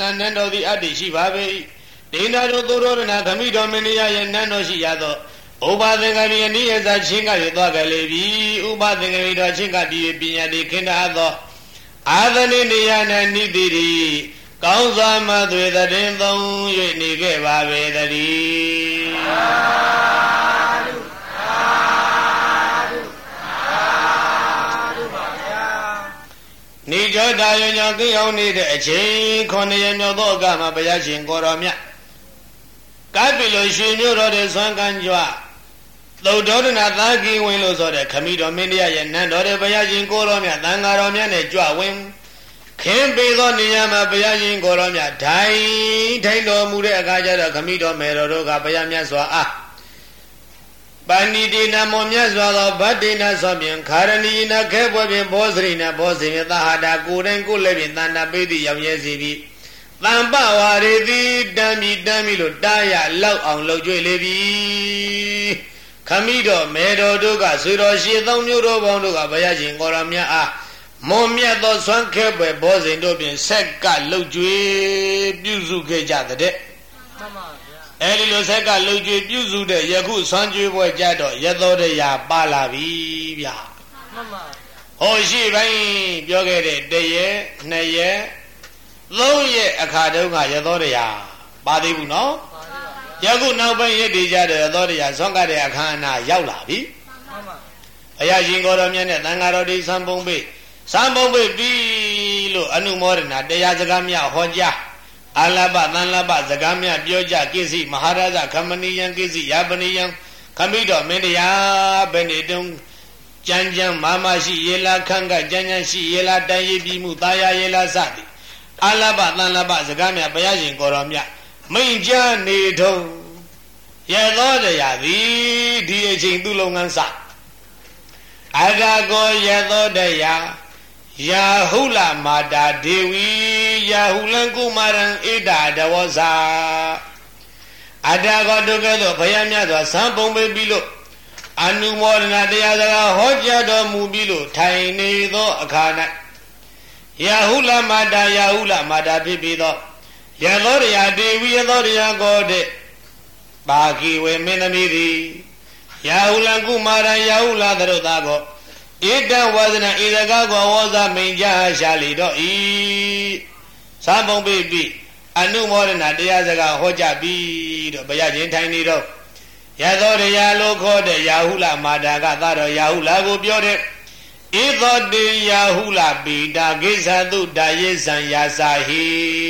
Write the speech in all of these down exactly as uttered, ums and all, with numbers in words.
နာနန်းတော်သည်အတ္တိရှိပါပေ၏ဒေနာတို့သူတို့နာခမိတော်မင်းတရားရဲ့နန်းတော်ရှိရသောဥပသင်္ကပိအနိယဇာချင်းကရသွားကြလေပြီဥပသင်္ကပိတော်ချင်းကတည်ပညာတိခင်းတာသောအာသနိနေယနာနိတိတိကောင်းစွာမသွေတဲ့တင်သုံး၍နေခဲ့ပါပေတည်းသာဓုသာဓုသာဓုပါဗျာနေကြောတာယညောကိအောင်နေတဲ့အချိန်ခုနှစ်ရက်မြောက်သောအခါမှာဘုရားရှင်ကိုတော်မြတ်ကပ်ပြီလို့ရွှေမြို့တော်တဲ့ဆွမ်းကန်းကြွသုတ်တော်ဒနာသာကီဝင်လို့ဆိုတဲ့ခမိတော်မင်းတရားရဲ့နန်းတော်တဲ့ဘုရားရှင်ကိုတော်မြတ်သံဃာတော်မြတ်နဲ့ကြွဝင်ခင်းပေးသောနေရာမှာဘုရားရှင်ကိုတော်မြတ်ဒိုင်ထိုင်တော်မူတဲ့အခါကျတော့ခမိတော်မေတော်တို့ကဘုရားမြတ်စွာအားပဏိတိနာမောမြတ်စွာသောဗတ္တိနာသောဖြင့်ခါရဏီနာခဲပွဲဖြင့်ဘောဇရိနာဘောဇိယသဟာတာကိုယ်တိုင်ကိုယ်လည်းဖြင့်တဏ္ဍပိတိရောက်ရဲစီပြီးတံပဝါရေတိတမ်းပြီးတမ်းပြီးလို့တားရလောက်အောင်လှုပ်ကြွလေပြီခမိတော်မေတော်တို့ကဆွေတော်ရှေသုံးမျိုးတော်ပေါင်းတို့ကဘုရားရှင်ကိုတော်မြတ်အားမွန်မြတ်သောဆွမ်းခဲပွဲဘောဇင်တို့ဖြင့်ဆက်ကလှုပ်ကြွပြုစုခဲ့ကြတဲ့မှန်ပါဗျာအဲဒီလိုဆက်ကလှုပ်ကြွပြုစုတဲ့ယခုဆွမ်းကြွပွဲကြတော့ရသောတရားပါလာပြီဗျာမှန်ပါဟောရှိပိုင်းပြောခဲ့တဲ့တရက်နှစ်ရက်သုံးရက်အခါတုန်းကရသောတရားပါသေးဘူးနော်ယခုနောက်ပိုင်းရက်တည်ကြတဲ့ရသောတရားဆွမ်းကတဲ့အခါအနာရောက်လာပြီမှန်ပါဘုရားရှင်ကိုတော်မြတ်နဲ့သံဃာတော်တွေစံပုံပေးစံပုံပေးပြီလို့အနုမောဒနာတရားစကားများဟောကြားအာလဘသံလဘစကားများပြောကြကိစ္စမဟာရာဇခမဏီယံကိစ္စယာပနိယံခမိတော်မင်းတရားဘယ်နေတုံးကြမ်းကြမ်းမာမရှိရေလာခန့်ကကြမ်းကြမ်းရှိရေလာတန်ရည်ပြီးမှုသာယာရေလာစသည်အာလဘသံလဘစကားများဘုရားရှင်ကိုတော်မြတ်မိန့်ကြားနေထုံးရသောတရားသည်ဒီအချိန်သူ့လုပ်ငန်းစအဂါကောရသောတရားယာဟုလမာတာဒေဝီယာဟုလံကုမာရံဣဒာတဝဇာအတကောတုကဲ့သို့ဘုရားမြတ်စွာစံပုံပေးပြီးလို့အနုမောဒနာတရားစကားဟောကြားတော်မူပြီးလို့ထိုင်နေသောအခါ၌ယာဟုလမာတာယာဟုလမာတာဖြစ်ပြီးသောယသောတရားဒေဝီယသောတရားကိုတဲ့ပါခိဝေမင်းသမီးသည်ယာဟုလံကုမာရံယာဟုလသရုတ်သားကိုဣတဝဇနဣဒကကောဝဇမိန်ကြရှာလီတော့ဤသံပုံပိပိအနုမောဒနာတရားစကားဟောကြားပြီးတော့ဘုရားရှင်ထိုင်နေတော့ယသောတရားလို့ခေါ်တဲ့ယာဟုလမာတာကသာတော်ယာဟုလကိုပြောတဲ့ဣသောတေယာဟုလပိတာကိစ္ဆသုဒါယေဇံယာစာဟိ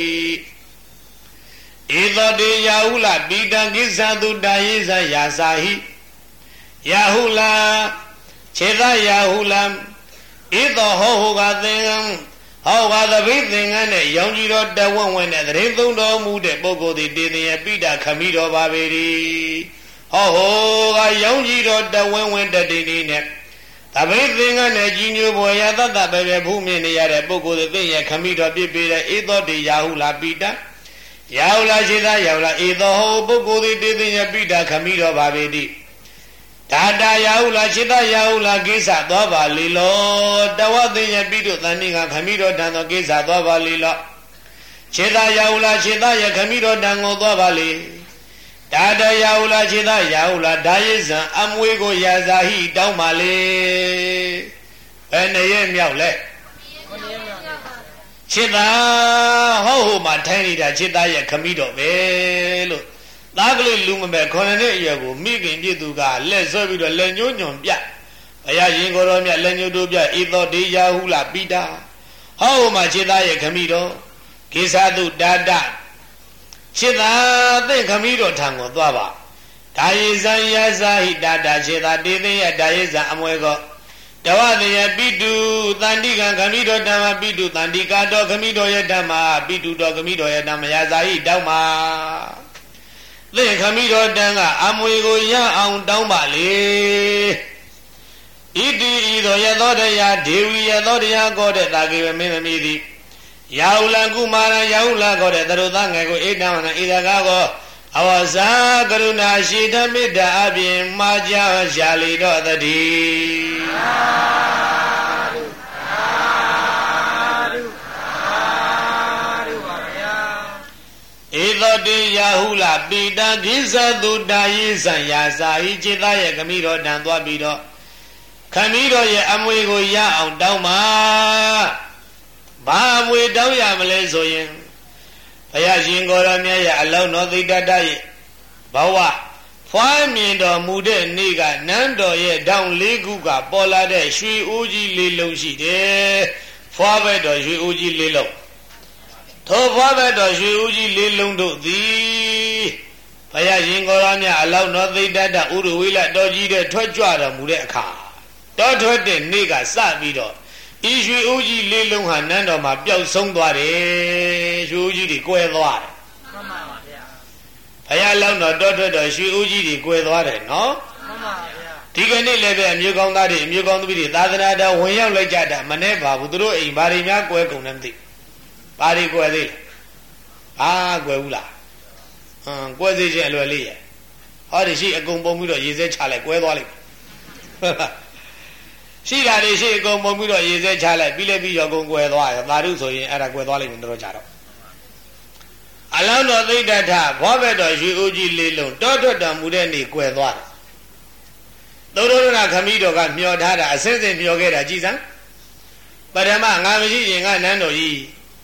ဣသောတေယာဟုလပိတာကိစ္ဆသုဒါယေဇံယာစာဟိယာဟုလခြေသာယာဟုလံဣသောဟောဟုကသင်္ကံဟောကသပိသင်္ကန်းနဲ့ရောင်ကြီးတော်တဝဝနဲ့တရင်သုံးတော်မူတဲ့ပုဂ္ဂိုလ်သည်တေသင်ရဲ့ပိတာခမိတော်ပါပေ၏ဟောဟောကရောင်ကြီးတော်တဝဝတတိတိနဲ့သပိသင်္ကန်းနဲ့ကြီးညိုပေါ်ရသတ္တပဲပဲဖူးမြင်နေရတဲ့ပုဂ္ဂိုလ်သည်သင်ရဲ့ခမိတော်ပြည့်ပေတဲ့ဣသောတေယာဟုလာပိတာယာဟုလာခြေသာယာဟုလာဣသောဟောပုဂ္ဂိုလ်သည်တေသင်ရဲ့ပိတာခမိတော်ပါပေ၏ဒါတာယာဟုလာခြေသာယာဟုလာကိစ္စသွားပါလေလောတဝသိယပိတုတန်နိကခမိတော်တန်သောကိစ္စသွားပါလေလောခြေသာယာဟုလာခြေသာယခမိတော်တန်ကိုသွားပါလေဒါတာယာဟုလာခြေသာယာဟုလာဒါယေဇံအမွေကိုယာဇာဟိတောင်းပါလေဘယ်နှရဲ့မြောက်လဲခြေသာဟောဟိုမှာထိုင်နေတာခြေသာယခမိတော်ပဲလို့သားကလေးလူမမဲ့ခေါ်နေတဲ့အရွယ်ကိုမိခင်ပြည့်သူကလက်ဆွဲပြီးတော့လက်ညှိုးညွန်ပြဘုရားရှင်ကိုယ်တော်မြတ်လက်ညှိုးတို့ပြဣသောတေယာဟုလပိတာဟောမှာခြေသားရဲ့ခမိတော်ကိသတုတာတခြေသားသင်ခမိတော်ထံကိုသွားပါဒါယေဇံယာဇာဟိတာတာခြေသားတေသိယဒါယေဇံအမွဲကောတဝတယပိတုတန္တိကံခမိတော်ဓမ္မပိတုတန္တိကာတော်ခမိတော်ရဲ့ဓမ္မပိတုတော်ခမိတော်ရဲ့ဓမ္မယာဇာဟိတောင်းပါသင်ခမိတော်တန်ကအမွေကိုရအောင်တောင်းပါလေဣတိဤသောယသောတရားဒေဝီယသောတရားကောတဲ့တာကေမင်းသမီးသည်ယာဟုလံကုမာရံယာဟုလကောတဲ့သရုတ်သားငယ်ကိုဣဒံဝနဣဒကာကောအဝဇာကရုဏာရှိတမေတ္တာအပြင်မှာကြရှာလီတော်တည်းတေယာဟုလာပိတာကိစ္စတုတာယေဇံယာစာဟိจิตသားရဲ့ခမည်းတော်တန်သွားပြီးတော့ခမည်းတော်ရဲ့အမွေကိုရအောင်တောင်းပါဘာအမွေတောင်းရမလဲဆိုရင်ဘုရားရှင်ကိုရောမြတ်ရဲ့အလောင်းတော်သိတ္တတရဲ့ဘဝဖွားမြင်တော်မူတဲ့နေ့ကနန်းတော်ရဲ့တောင်လေးခုကပေါ်လာတဲ့ရွှေအိုးကြီးလေးလုံးရှိတယ်ဖွားဘက်တော်ရွှေအိုးကြီးလေးလုံးထိုဖွားဘက်တော်ရွှေအိုးကြီးလေးလုံးတို့သည်ဘုရားရှင်ကိုရောမြတ်အလောင်းတော်သိတ္တတဥရဝိလတော်ကြီးတဲ့ထွက်ကြွတော်မူတဲ့အခါတော်ထွက်တဲ့နေ့ကစပြီးတော့ဤရွှေအိုးကြီးလေးလုံးဟာနန်းတော်မှာပျောက်ဆုံးသွားတယ်ရွှေအိုးကြီးတွေကွဲသွားတယ်မှန်ပါပါဗျာဘုရားလောင်းတော်တော်ထွက်တော်ရွှေအိုးကြီးတွေကွဲသွားတယ်နော်မှန်ပါဗျာဒီကနေ့လည်းပဲအမျိုးကောင်းသားတွေအမျိုးကောင်းသမီးတွေသာသနာတော်ဝင်ရောက်လိုက်ကြတာမနဲ့ပါဘူးသူတို့အိမ်ဘာတွေများကွဲကုန်တယ်မသိဘာတွေကွဲသေးလဲအာကွဲဘူးလားဟမ်ကွဲသေးခြင်းအလွယ်လေးရဲ့ဟောဒီရှိအကုန်ပုံပြီးတော့ရေစဲချလိုက်ကွဲသွားလိုက်ရှိတာတွေရှိအကုန်ပုံပြီးတော့ရေစဲချလိုက်ပြီးလည်းပြီးရောကုန်ကွယ်သွားတယ်သာဓုဆိုရင်အဲ့ဒါကွယ်သွားလိမ့်မယ်တော်ကြတော့အလောင်းတော်သိတ္တထဘောဘက်တော်ရွှေအိုးကြီးလေးလုံးတောထွက်တော်မူတဲ့နေ့ကွယ်သွားတယ်သုဒ္ဓရဏခမည်းတော်ကမျှော်ထားတာအစစ်စစ်မျှော်ခဲ့တာကြည်စမ်းပထမငါမရှိရင်ငါနန်းတော်ကြီး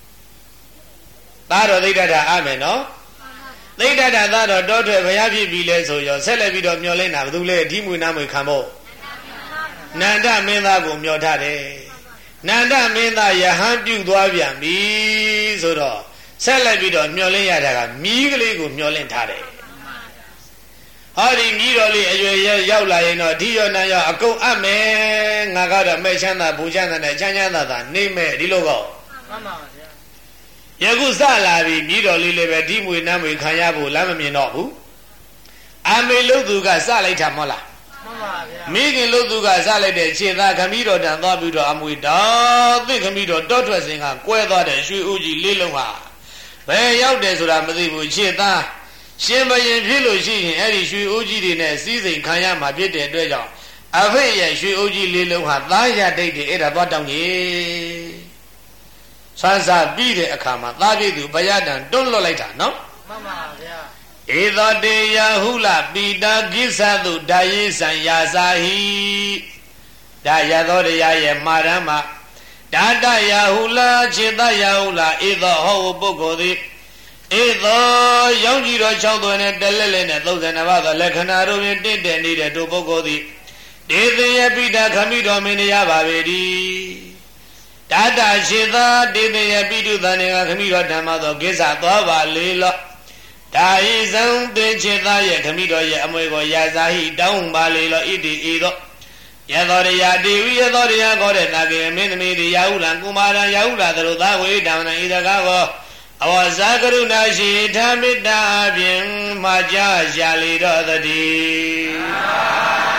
သားတော်သိတ္တထအားမယ်နော်သိတ္တထသားတော်တောထွက်ဘုရားဖြစ်ပြီလဲဆိုရောဆက်လက်ပြီးတော့မျှော်လင့်တာဘယ်သူလဲဒီမွေနာမွေခံဖို့နန္ဒမင်းသားကိုမျှော်ထားတယ်နန္ဒမင်းသားယဟန်ပြုတ်သွားပြန်ပြီဆိုတော့ဆက်လက်ပြီးတော့မျှော်လင့်ရတာကမီးကလေးကိုမျှော်လင့်ထားတယ်ဟောဒီမီးတော်လေးအရွယ်ရောက်လာရင်တော့ဒီရောနာရောအကုန်အပ်မယ်ငါကတော့မဲ့ချမ်းသာဘူချမ်းသာနဲ့ချမ်းချမ်းသာသာနေမဲ့ဒီလိုကောမှန်ပါပါဗျာယခုစလာပြီမီးတော်လေးလည်းပဲဒီမွေနမ်းမွေခံရဖို့လမ်းမမြင်တော့ဘူးအမေလို့သူကစလိုက်တာမဟုတ်လားမိခင်လို့သူကစလိုက်တဲ့ခြေသားခမည်းတော်တန်သွားပြီးတော့အမွေတော်သိခမည်းတော်တောထွက်စဉ်ကကွဲသွားတဲ့ရွှေဦးကြီးလေးလုံးဟာဘယ်ရောက်တယ်ဆိုတာမသိဘူးခြေသားရှင်ဘရင်ဖြစ်လို့ရှိရင်အဲ့ဒီရွှေဦးကြီးတွေနဲ့စီးစိမ်ခံရမှာဖြစ်တဲ့အတွက်ကြောင့်အဖေရဲ့ရွှေဦးကြီးလေးလုံးဟာသားရတိတ်တွေအဲ့ဒါသွားတောင်းကြီးဆန်းစားပြီးတဲ့အခါမှာသားပြည့်သူဘုရားတန်တွန်းလွတ်လိုက်တာနော်မှန်ပါဗျာဧသောတေယဟုလပိတာကိစ္စတုဒါယေဇံယာစာဟိဒါရသောတရားရဲ့မှာရမ်းမှာဒါတယဟုလခြေတယဟုလဧသောဟောပုဂ္ဂိုလ်သည်ဧသောရောင်ကြီးတော်၆သွင်းနဲ့တလက်လက်နဲ့၃၂ပါးသောလက္ခဏာတို့ဖြင့်တင့်တယ်နေတဲ့တို့ပုဂ္ဂိုလ်သည်ဒေသယပိတာခမိတော်မင်းရပါပေ၏ဒါတခြေသာဒေသယပိတုသံဃာခမိတော်ဓမ္မသောကိစ္စသွားပါလေလောဒါဤဇံတေချေသားရဲ့ခမိတော်ရဲ့အမွေကိုရာဇာဟိတောင်းပါလေလောဣတိဤသောယသောရယဒေဝိယသောရယခေါ်တဲ့နာကေမင်းသမီးတွေရာဟုလံကုမာရံရာဟုလာသလိုသာဝေတံနံဤတကားကိုအဝဇာကရုဏာရှိထာမေတ္တာအပြင်မှာကြားရှာလေတော်တည်း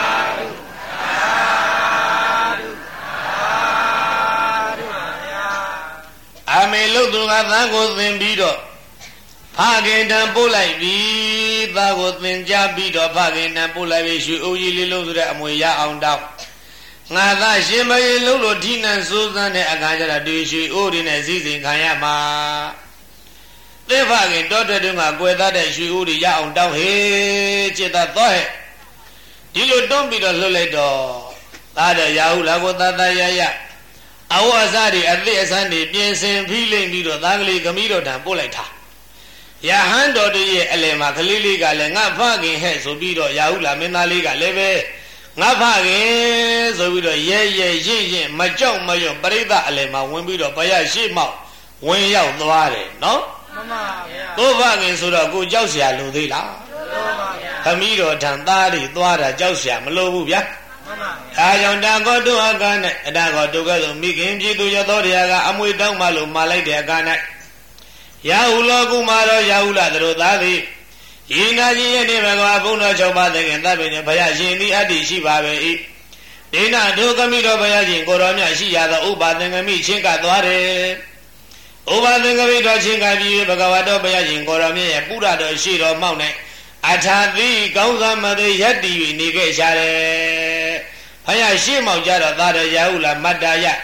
အမေလို့သူကသံကိုသင်ပြီးတော့ဖခင်တန်ပို့လိုက်ပြီသားကိုသင်ကြားပြီးတော့ဖခင်တန်ပို့လိုက်ပြီရွှေအိုးကြီးလေးလုံးဆိုတဲ့အမွေရအောင်တောင်းငါသားရှင်မရေလုံးလို့ထိနှံစိုးစမ်းတဲ့အခါကျတော့ဒီရွှေအိုးတွေနဲ့စည်းစိမ်ခံရမှာသင်ဖခင်တောထွက်တုန်းကကွယ်သားတဲ့ရွှေအိုးတွေရအောင်တောင်းဟေးจิตသားသွားဟဲ့ဒီလိုတွန်းပြီးတော့လှုပ်လိုက်တော့သားတဲ့ရာဟုလာကိုသားသားရရအဝအစားတွေအသည့်အဆန်းတွေပြင်ဆင်ဖိလိမ့်ပြီးတော့သားကလေးခမည်းတော်တန်ပို့လိုက်တာယဟန်တော်တို့ရဲ့အလယ်မှာကလေးလေးကလည်းငါဖခင်ဟဲ့ဆိုပြီးတော့ရာဟုလာမင်းသားလေးကလည်းပဲငါဖခင်ဆိုပြီးတော့ရဲရဲရင့်ရင့်မကြောက်မရွံ့ပရိသတ်အလယ်မှာဝင်ပြီးတော့ဘုရားရှိမောက်ဝင်ရောက်သွားတယ်နော်မှန်ပါဗျာကိုဖခင်ဆိုတော့ကိုကြောက်เสียလို့သေးလားမှန်ပါဗျာခမည်းတော်ထံသားတွေသွားတာကြောက်เสียမလို့ဘူးဗျာမှန်ပါဗျာအဲကြောင့်တာကောတုအကနဲ့အတာကောတုကဲ့သို့မိခင်ပြည်သူရသောတရားကအမွေတောင်းမှလို့မှာလိုက်တဲ့အခါ၌ရာဟုလောကုမာရောရာဟုလသတို့သားသည်ဤနာကြီးရဲ့နေဘဂဝါဘုန်းတော်၆ပါးသခင်တပ်ပင်ဘုရားရှင်သည်အတ္တိရှိပါပဲ၏ဒိဏဒုကမိတော်ဘုရားရှင်ကိုတော်မြတ်ရှိရသောဥပါသင်္ကမိချင်းကသွားတယ်ဥပါသင်္ကမိတော်ချင်းကပြီးဘဂဝါတော်ဘုရားရှင်ကိုတော်မြတ်ရဲ့ပုရတော်ရှိတော်မောက်၌အထာတိကောင်းစားမသိယက်တည်၍နေခဲ့ကြတယ်ဘုရားရှိမောက်ကြတော့သားတော်ရာဟုလမတ္တယဘ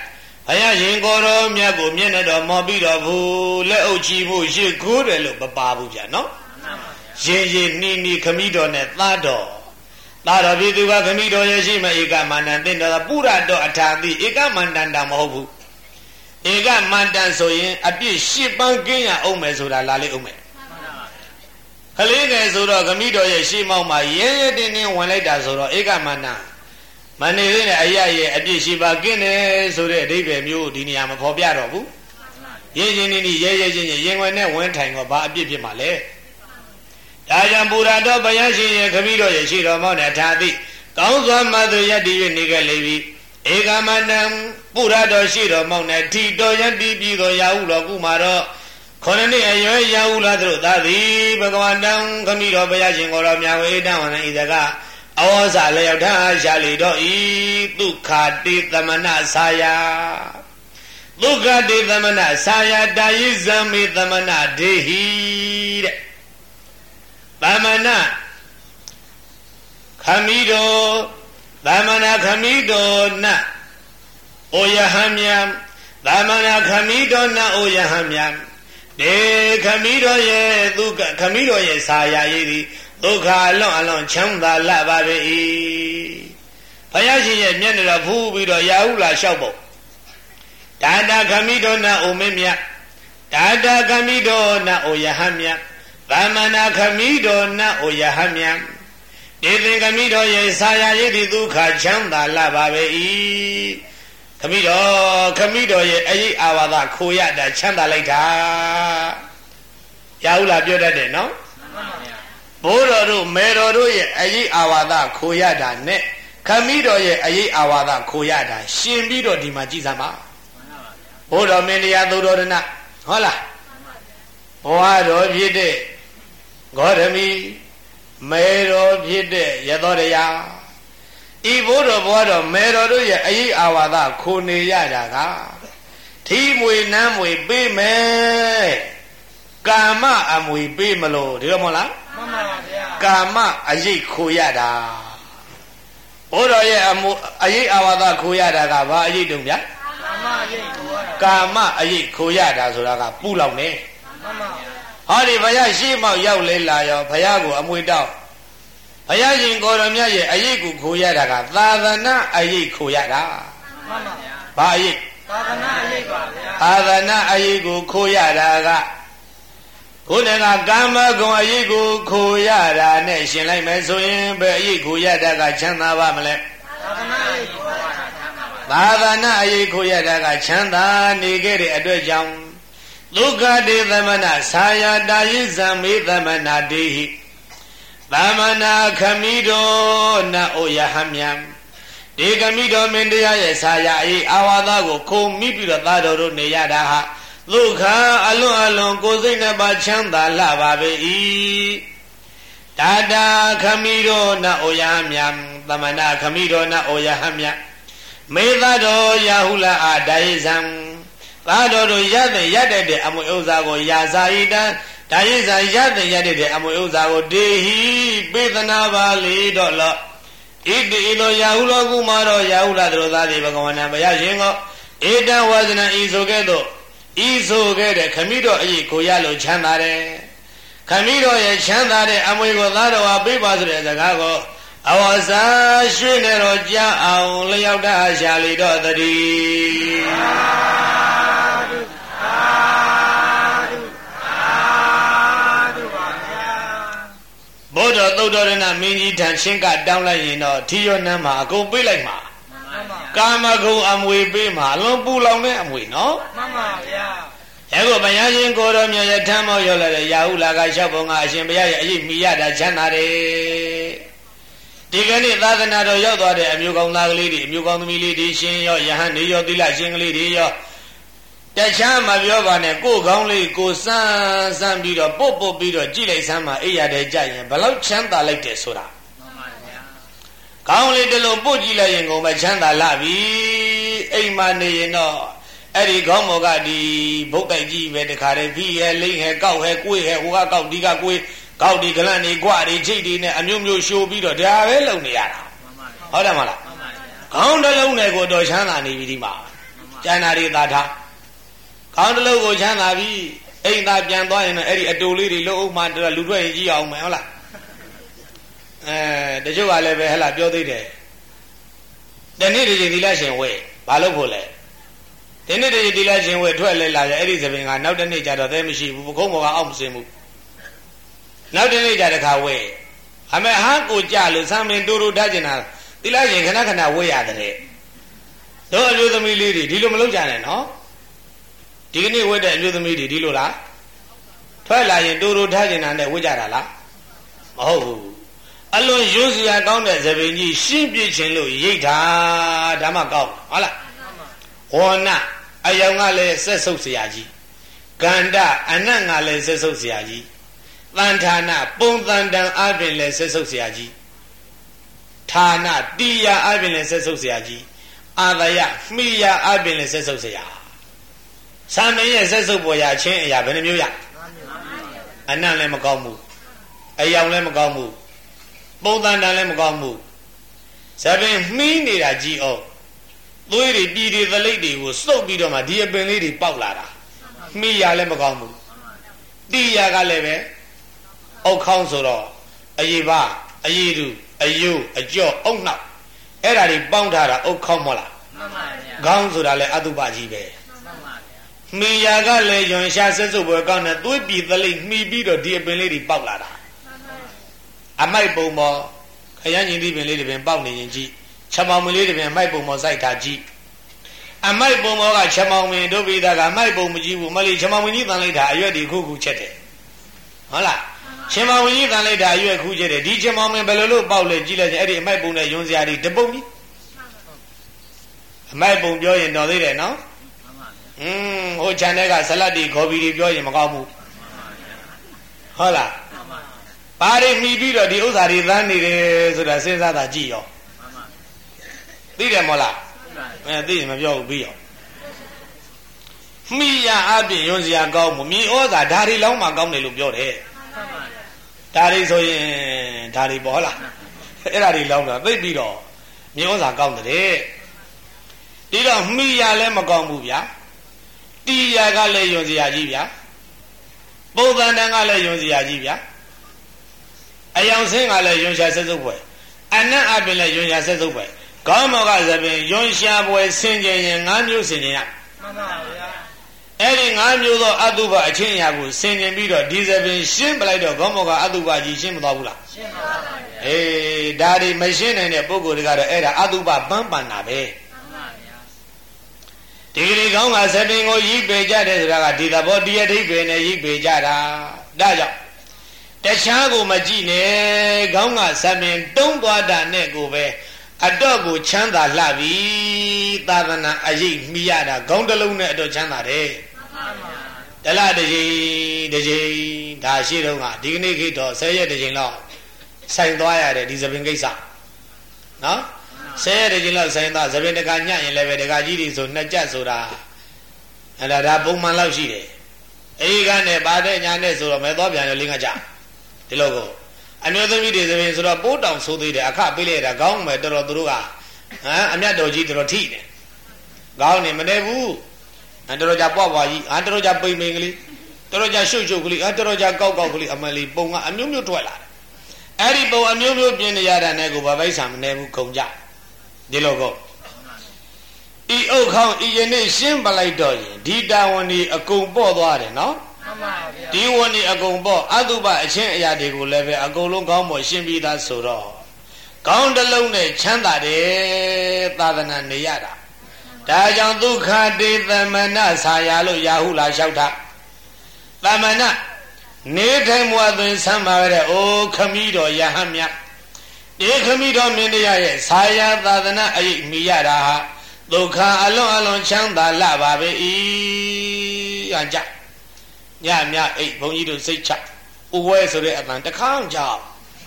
ယားရှင်ကိုရောမြတ်ကိုမျက်နှာတော်မော်ပြီးတော့ဘူးလက်အုပ်ချီဖို့ရှိခိုးတယ်လို့မပါဘူးဗျာနော်ရင်ရင်နီနီခမီးတော်နဲ့သားတော်သားတော်ပြည်သူကခမီးတော်ရဲ့ရှိမဧကမန္တန်တင်တော်ပုရတော်အထာတိဧကမန္တန်တာမဟုတ်ဘူးဧကမန္တန်ဆိုရင်အပြည့်ရှစ်ပန်းကင်းရအောင်မယ်ဆိုတာလာလေအောင်မယ်ခလေးငယ်ဆိုတော့ခမီးတော်ရဲ့ရှေးမောက်မှာရဲရဲတင်းတင်းဝင်လိုက်တာဆိုတော့ဧကမန္တန်မနေသေးတဲ့အရာရဲ့အပြည့်ရှိပါကင်းတယ်ဆိုတဲ့အဓိပ္ပာယ်မျိုးဒီနေရာမှာဖော်ပြတော့ဘူးရင်းချင်းနီးရဲရဲချင်းချင်းရင်ဝင်နဲ့ဝင်ထိုင်တော့ဘာအပြည့်ဖြစ်မှာလဲဒါကြောင့်ပူရာတော်ဘုရားရှင်ရဲ့ခမည်းတော်ရဲ့ရှိတော်မောင်းတဲ့ထာတိကောင်းစွာမှသူယက်တည်၍နေခဲ့လေပြီဧကမန္တံပူရာတော်ရှိတော်မောင်းတဲ့ထီတော်ယက်တည်ပြီးတော်ရာဟုတော်ကုမှာတော့ခေါင်းနှစ်အရွယ်ရာဟုလာသူတို့သာသည်ဘဂဝန္တံခမည်းတော်ဘုရားရှင်ကိုတော်မြတ်ဝေတံဝန္တဣဇကအဝေါဇလျောက်ထားရှာလေတော့ဤဒုက္ခတိသမဏဆာယဒုက္ခတိသမဏဆာယတာယိဇံမေသမဏဒေဟိတဲ့သမဏခမီတော်သမဏခမီတော်နဩယဟံမြံသမဏခမီတော်နဩယဟံမြံဒေခမီတော်ရဲ့ဒုက္ခခမီတော်ရဲ့ဆာယရည်သည်ဒုက္ခအလွန်အလွန်ချမ်းသာလှပါပေ၏ဘုရားရှင်ရဲ့မျက်နှာတော်ဖူးပြီးတော့ရာဟုလာလျှောက်ဖို့ဒါတာခမိတော်နာအိုမင်းမြတ်ဒါတာခမိတော်နာအိုယဟမြတ်သမဏခမိတော်နာအိုယဟမြတ်ဒေသင်ခမိတော်ရဲ့ဆာယာရည်ဒီဒုက္ခချမ်းသာလှပါပေ၏ခမိတော်ခမိတော်ရဲ့အရေးအာဝါဒခိုရတာချမ်းသာလိုက်တာရာဟုလာပြောတတ်တယ်နော်ဘိုးတော်တို့မေတော်တို့ရဲ့အရေးအာဝါဒခိုရတာနဲ့ခမည်းတော်ရဲ့အရေးအာဝါဒခိုရတာရှင်ပြီးတော့ဒီမှာကြည်စမ်းပါဘိုးတော်မင်းတရားသုတော်ရဏဟုတ်လားဘဝတော်ဖြစ်တဲ့ဂေါရမီမေတော်ဖြစ်တဲ့ရသောတရားဤဘိုးတော်ဘဝတော်မေတော်တို့ရဲ့အရေးအာဝါဒခိုနေရတာကထီမွေနမ်းမွေပေးမယ်ကာမအမွေပေးမလို့ဒီလိုမဟုတ်လားမှန်ပါဗျာကာမအရေးခိုရတာဘိုးတော်ရဲ့အမှုအရေးအာဝါဒခိုရတာကဘာအရေးတုံးဗျာကာမအရေးခိုရတာကာမအရေးခိုရတာဆိုတာကပူလောင်နေမှန်ပါဗျာဟောဒီဘုရားရှေ့မောက်ရောက်လေလာရောဘုရားကိုအမွေတောက်ဘုရားရှင်ကိုယ်တော်မြတ်ရဲ့အရေးကိုခိုရတာကသာသနာအရေးခိုရတာမှန်ပါဗျာဘာအရေးသာသနာအရေးပါဗျာသာသနာအရေးကိုခိုရတာကခုနကကာမဂုဏ်အရေးကိုခိုရတာနဲ့ရှင်လိုက်မယ်ဆိုရင်ဘယ်အရေးခိုရတာကချမ်းသာပါမလဲသာသနာအရေးခိုရတာချမ်းသာပါသာသနာအရေးခိုရတာကချမ်းသာနေခဲ့တဲ့အတွက်ကြောင့်ဒုက္ခတေသမဏဆာယတာယိဇံမေသမဏဒေဟိသမဏခမိတော်နဩယဟမြံဒီခမိတော်မင်းတရားရဲ့ဆာယအရေးအာဝါဒကိုခုံမိပြီးတော့သားတော်တို့နေရတာဟာဒုက္ခအလွန်အလွန်ကိုယ်စိတ်နှပါချမ်းသာလှပါပေ၏ဒါတာခမိတော်နဩယဟမြံသမဏခမိတော်နဩယဟမြံမေသတော်ရာဟုလအာဒိဇံသာတော်တို့ရတဲ့ရတဲ့တဲ့အမွေဥစ္စာကိုယာဇာဣတံဒါရိဇာရတဲ့ရတဲ့အမွေဥစ္စာကိုဒေဟိပေသနာပါလေတော့လောဣတိလောရာဟုလောကုမာတော်ရာဟုလတို့သားသည်ဘဂဝန္တဘုရားရှင်ကိုဧတံဝဇနဤဆိုကဲ့သို့ဤဆိုခဲ့တဲ့ခမိတော်အရေးကိုရလို့ချမ်းသာတယ်ခမိတော်ရဲ့ချမ်းသာတဲ့အမွေကိုသားတော်ဟာပေးပါဆိုတဲ့စကားကိုအဝဇာရွှေနဲ့တော့ကြားအောင်လျောက်တာရှာလေတော့တည်းဘုဒ္ဓသုတ်တော်ရဏမင်းကြီးထံချင်းကတောင်းလိုက်ရင်တော့ထီရောနမ်းမှာအကုန်ပေးလိုက်မှာကာမဂုဏ်အမွေပေးမှာလွန်ပူလောင်တဲ့အမွေနော်မှန်ပါဗျာအခုဘုရားရှင်ကိုယ်တော်မြတ်ရဲ့ထမ်းမောက်ရောက်လာတဲ့ရာဟုလာကလျှောက်ပုံကအရှင်ဘုရားရဲ့အရေးမိရတာချမ်းသာတယ်ဒီကနေ့သာသနာတော်ရောက်သွားတဲ့အမျိုးကောင်းသားကလေးတွေအမျိုးကောင်းသမီးလေးတွေရှင်ရောယဟန်နေရောသီလရှင်ကလေးတွေရောတခြားမပြောပါနဲ့ကိုယ်ကောင်းလေးကိုစမ်းစမ်းပြီးတော့ပုတ်ပုတ်ပြီးတော့ကြည့်လိုက်စမ်းမှအိရတဲ့ကြရင်ဘလောက်ချမ်းသာလိုက်တယ်ဆိုတာမှန်ပါဗျာကောင်းလေးတလုံးပုတ်ကြည့်လိုက်ရင်ကုန်ပဲချမ်းသာလာပြီအိမ်မှာနေရင်တော့အဲ့ဒီခေါင်းမော်ကဒီဘုတ်တိုက်ကြီးပဲတခါတည်းပြီးဟဲလိမ့်ဟဲကောက်ဟဲကိုယ်ဟဲဟိုကကောက်ဒီကကိုယ်ကောက်ဒီကလန့်နေကြွတွေချိတ်တွေနဲ့အမျိုးမျိုးရှိုးပြီးတော့ဒါပဲလုံနေရတာဟုတ်တယ်မလားခေါင်းတစ်လုံးနဲ့ကိုတော့ချမ်းသာနေပြီဒီမှာကျန်တာတွေသာထားကောင်းတလို့ကိုချမ်းသာပြီအိမ်သာပြန်သွားရင်တော့အဲ့ဒီအတူလေးတွေလို့ဥမှလူတွေ့ရင်ကြည့်အောင်မယ်ဟုတ်လားအဲတချို့ကလည်းပဲဟဲ့လားပြောသေးတယ်တနေ့တည်းဒီလားရှင်ဝဲဘာလို့ဖို့လဲဒီနေ့တည်းဒီလားရှင်ဝဲထွက်လဲလာရအဲ့ဒီသပင်ကနောက်တစ်နေ့ကျတော့သဲမရှိဘူးပခုံးဘောကအောက်မစင်ဘူးနောက်တစ်နေ့ကျတဲ့ခါဝဲအမေဟာကိုကြလို့ဆံမင်းတူတူထားကျင်တာဒီလားရှင်ခဏခဏဝဲရတယ်တို့အမျိုးသမီးလေးတွေဒီလိုမလုပ်ကြနဲ့နော်ဒီကနေ့ဝဲတဲ့အမျိုးသမီးတွေဒီလိုလားထွက်လာရင်တူတူထားကျင်တာနဲ့ဝဲကြတာလားမဟုတ်ဘူးအလွန်ရိုးစရာကောင်းတဲ့သပင်ကြီးရှင်းပြခြင်းလို့ရိတ်တာဒါမှကောင်းဟုတ်လားဝေါနအယောင်ကလည်းဆက်ဆုပ်เสียကြီးကန္တအနတ်ကလည်းဆက်ဆုပ်เสียကြီးတန်ဌာနပုံတန်တန်အပြင်လည်းဆက်ဆုပ်เสียကြီးဌာနတိယအပြင်လည်းဆက်ဆုပ်เสียကြီးအာသယမိယအပြင်လည်းဆက်ဆုပ်เสียသာမင်းရဲ့ဆက်ဆုပ်ပေါ်ရချင်းအရာဘယ်နှမျိုးရအနတ်လည်းမကောင်းဘူးအယောင်လည်းမကောင်းဘူးပုံတန်တန်လည်းမကောင်းဘူးဇပင်မှီးနေတာကြည်အောင်သွေးတွေပြည်တွေသလိပ်တွေကိုစုပ်ပြီးတော့မှဒီအပင်လေးတွေပေါက်လာတာမှီးရလည်းမကောင်းဘူးတိရကလည်းပဲအောက်ခေါင်းဆိုတော့အယေပါအယေတူအယိုးအကြော့အုတ်နှောက်အဲ့ဒါတွေပေါင်းထားတာအောက်ခေါင်းမဟုတ်လားမှန်ပါဗျာခေါင်းဆိုတာလည်းအတုပကြီးပဲမှန်ပါဗျာမှီးရကလည်းယွန်ရှာဆက်စုပ်ပွဲကောင်းတဲ့သွေးပြည်သလိပ်မှီးပြီးတော့ဒီအပင်လေးတွေပေါက်လာတာအမိုက်ပုံပေါ်ခရမ်းကျင်သီးပင်လေးတွေပင်ပေါက်နေရင်ကြည့်ချက်မောင်မလေးတွေပင်အမိုက်ပုံပေါ်စိုက်ထားကြည့်အမိုက်ပုံပေါ်ကချက်မောင်မင်းတို့ပြီးသားကအမိုက်ပုံမကြည့်ဘူးမလေးချက်မောင်မင်းကြီးတန်လိုက်တာအရွက်ဒီခုခုချက်တယ်ဟုတ်လားချက်မောင်မင်းကြီးတန်လိုက်တာအရွက်ခုချက်တယ်ဒီချက်မောင်မင်းဘယ်လိုလုပ်ပေါက်လဲကြည့်လိုက်ရင်အဲ့ဒီအမိုက်ပုံနဲ့ယွန်းစရာတွေတပုံကြီးအမိုက်ပုံပြောရင်တော်သေးတယ်နော်อืมဟိုခြံထဲကဇလတ်တွေခေါ်ပြီးတွေပြောရင်မကောင်းဘူးဟုတ်လားဘာတွေမှီပြီးတော့ဒီဥစ္စာတွေသန်းနေတယ်ဆိုတာစဉ်းစားတာကြည့်ရောသိတယ်မဟုတ်လားအဲသိရင်မပြောဘူးပြီးရောမှီရအပြင်ယွန်းစရာကောင်းမမြေဩဇာဓာရီလောင်းမှကောင်းတယ်လို့ပြောတယ်ဓာရီဆိုရင်ဓာရီပေါ့ဟုတ်လားအဲ့ဒါတွေလောင်းတာသိပြီးတော့မြေဩဇာကောင်းတယ်ဒီတော့မှီရလည်းမကောင်းဘူးဗျာတီရကလည်းယွန်းစရာကြီးဗျာပုံသဏ္ဍာန်ကလည်းယွန်းစရာကြီးဗျာအယောင်ဆင်းကလည်းယွန်ရှာဆက်စုပ်ပွဲအနတ်အပင်လည်းယွန်ရှာဆက်စုပ်ပွဲခေါင်းမောကသပင်ယွန်ရှာပွဲဆင်ကျင်ရင်၅မျိုးဆင်ကျင်ရမှန်ပါဗျာအဲ့ဒီ၅မျိုးသောအတုပအချင်းအရာကိုဆင်ကျင်ပြီးတော့ဒီသပင်ရှင်းပလိုက်တော့ခေါင်းမောကအတုပကြီးရှင်းမသွားဘူးလားရှင်းပါပါဗျာအေးဒါတွေမရှင်းနိုင်တဲ့ပုဂ္ဂိုလ်တွေကတော့အဲ့ဒါအတုပပန်းပန်တာပဲမှန်ပါဗျာဒီကလေးကောင်းကသပင်ကိုရိပ်ပေကြတယ်ဆိုတာကဒီသဘောဒီအဓိပ္ပာယ်နဲ့ရိပ်ပေကြတာဒါကြောင့်တခြားကိုမကြည့်နဲ့ခေါင်းကသပင်တုံးသွားတာနဲ့ကိုပဲအတော့ကိုချမ်းသာလှပြီသာသနာအရေးမှီရတာခေါင်းတစ်လုံးနဲ့အတော့ချမ်းသာတယ်တလားတစ်ချိန်တစ်ချိန်ဒါရှိတော့ကဒီကနေ့ခေတ်တော့ဆယ်ရက်တစ်ချိန်လောက်ဆိုင်သွားရတယ်ဒီသပင်ကိစ္စနော်ဆယ်ရက်တစ်ချိန်လောက်ဆိုင်သွားသပင်တကညရင်လည်းပဲတကကြီးတွေဆိုနှစ်ကြက်ဆိုတာအဲ့ဒါဒါပုံမှန်လောက်ရှိတယ်အေးကနဲ့ပါတဲ့ညာနဲ့ဆိုတော့မဲသွားပြန်ရောလင်းကကြဒီလိုကိုအမျိုးသမီးတွေဆိုရင်ဆိုတော့ပိုးတောင်ဆိုသေးတယ်အခပေးလိုက်တာခေါင်းမယ်တော်တော်သူတို့ကဟမ်အမြတ်တော်ကြီးတော်တော်ထိတယ်ခေါင်းနေမနေဘူးတော်တော်ကြပွားပွားကြီးဟာတော်တော်ကြပိန်ပိန်ကလေးတော်တော်ကြရှုပ်ရှုပ်ကလေးဟာတော်တော်ကြကောက်ကောက်ကလေးအမလီပုံကအမျိုးမျိုးထွက်လာတယ်အဲ့ဒီပုံအမျိုးမျိုးပြင်းနေရတာနဲ့ကိုဘာပိုက်ဆံမနေဘူးခုံကြဒီလိုကိုဤအုတ်ခေါင်းဤယနေ့ရှင်းပလိုက်တော့ရင်ဒီတာဝန်ဒီအကုန်ပေါ့သွားတယ်နော်ဒီဝန်ဒီအကုန်ပေါ့အတုပအချင်းအရာတွေကိုလည်းပဲအကုန်လုံးကောင်းပေါ်ရှင်းပြီးသားဆိုတော့ကောင်းတစ်လုံးနဲ့ချမ်းသာတယ်သာသနာနေရတာဒါကြောင့်ဒုက္ခတေသမဏဆာယာလို့ရာဟုလာလျှောက်တာသမဏနေထိုင်မွားသွင်းဆမ်းပါရတဲ့အိုခမီးတော်ယဟန်မြတ်ဒီခမီးတော်မင်းတရားရဲ့ဆာယာသာသနာအရေးမိရတာဟာဒုက္ခအလွန်အလွန်ချမ်းသာလှပါပဲဤအကြညမြအိတ်ဘုန်းကြီးတို့စိတ်ချဥဝဲဆိုတဲ့အတန်တခါကြောက်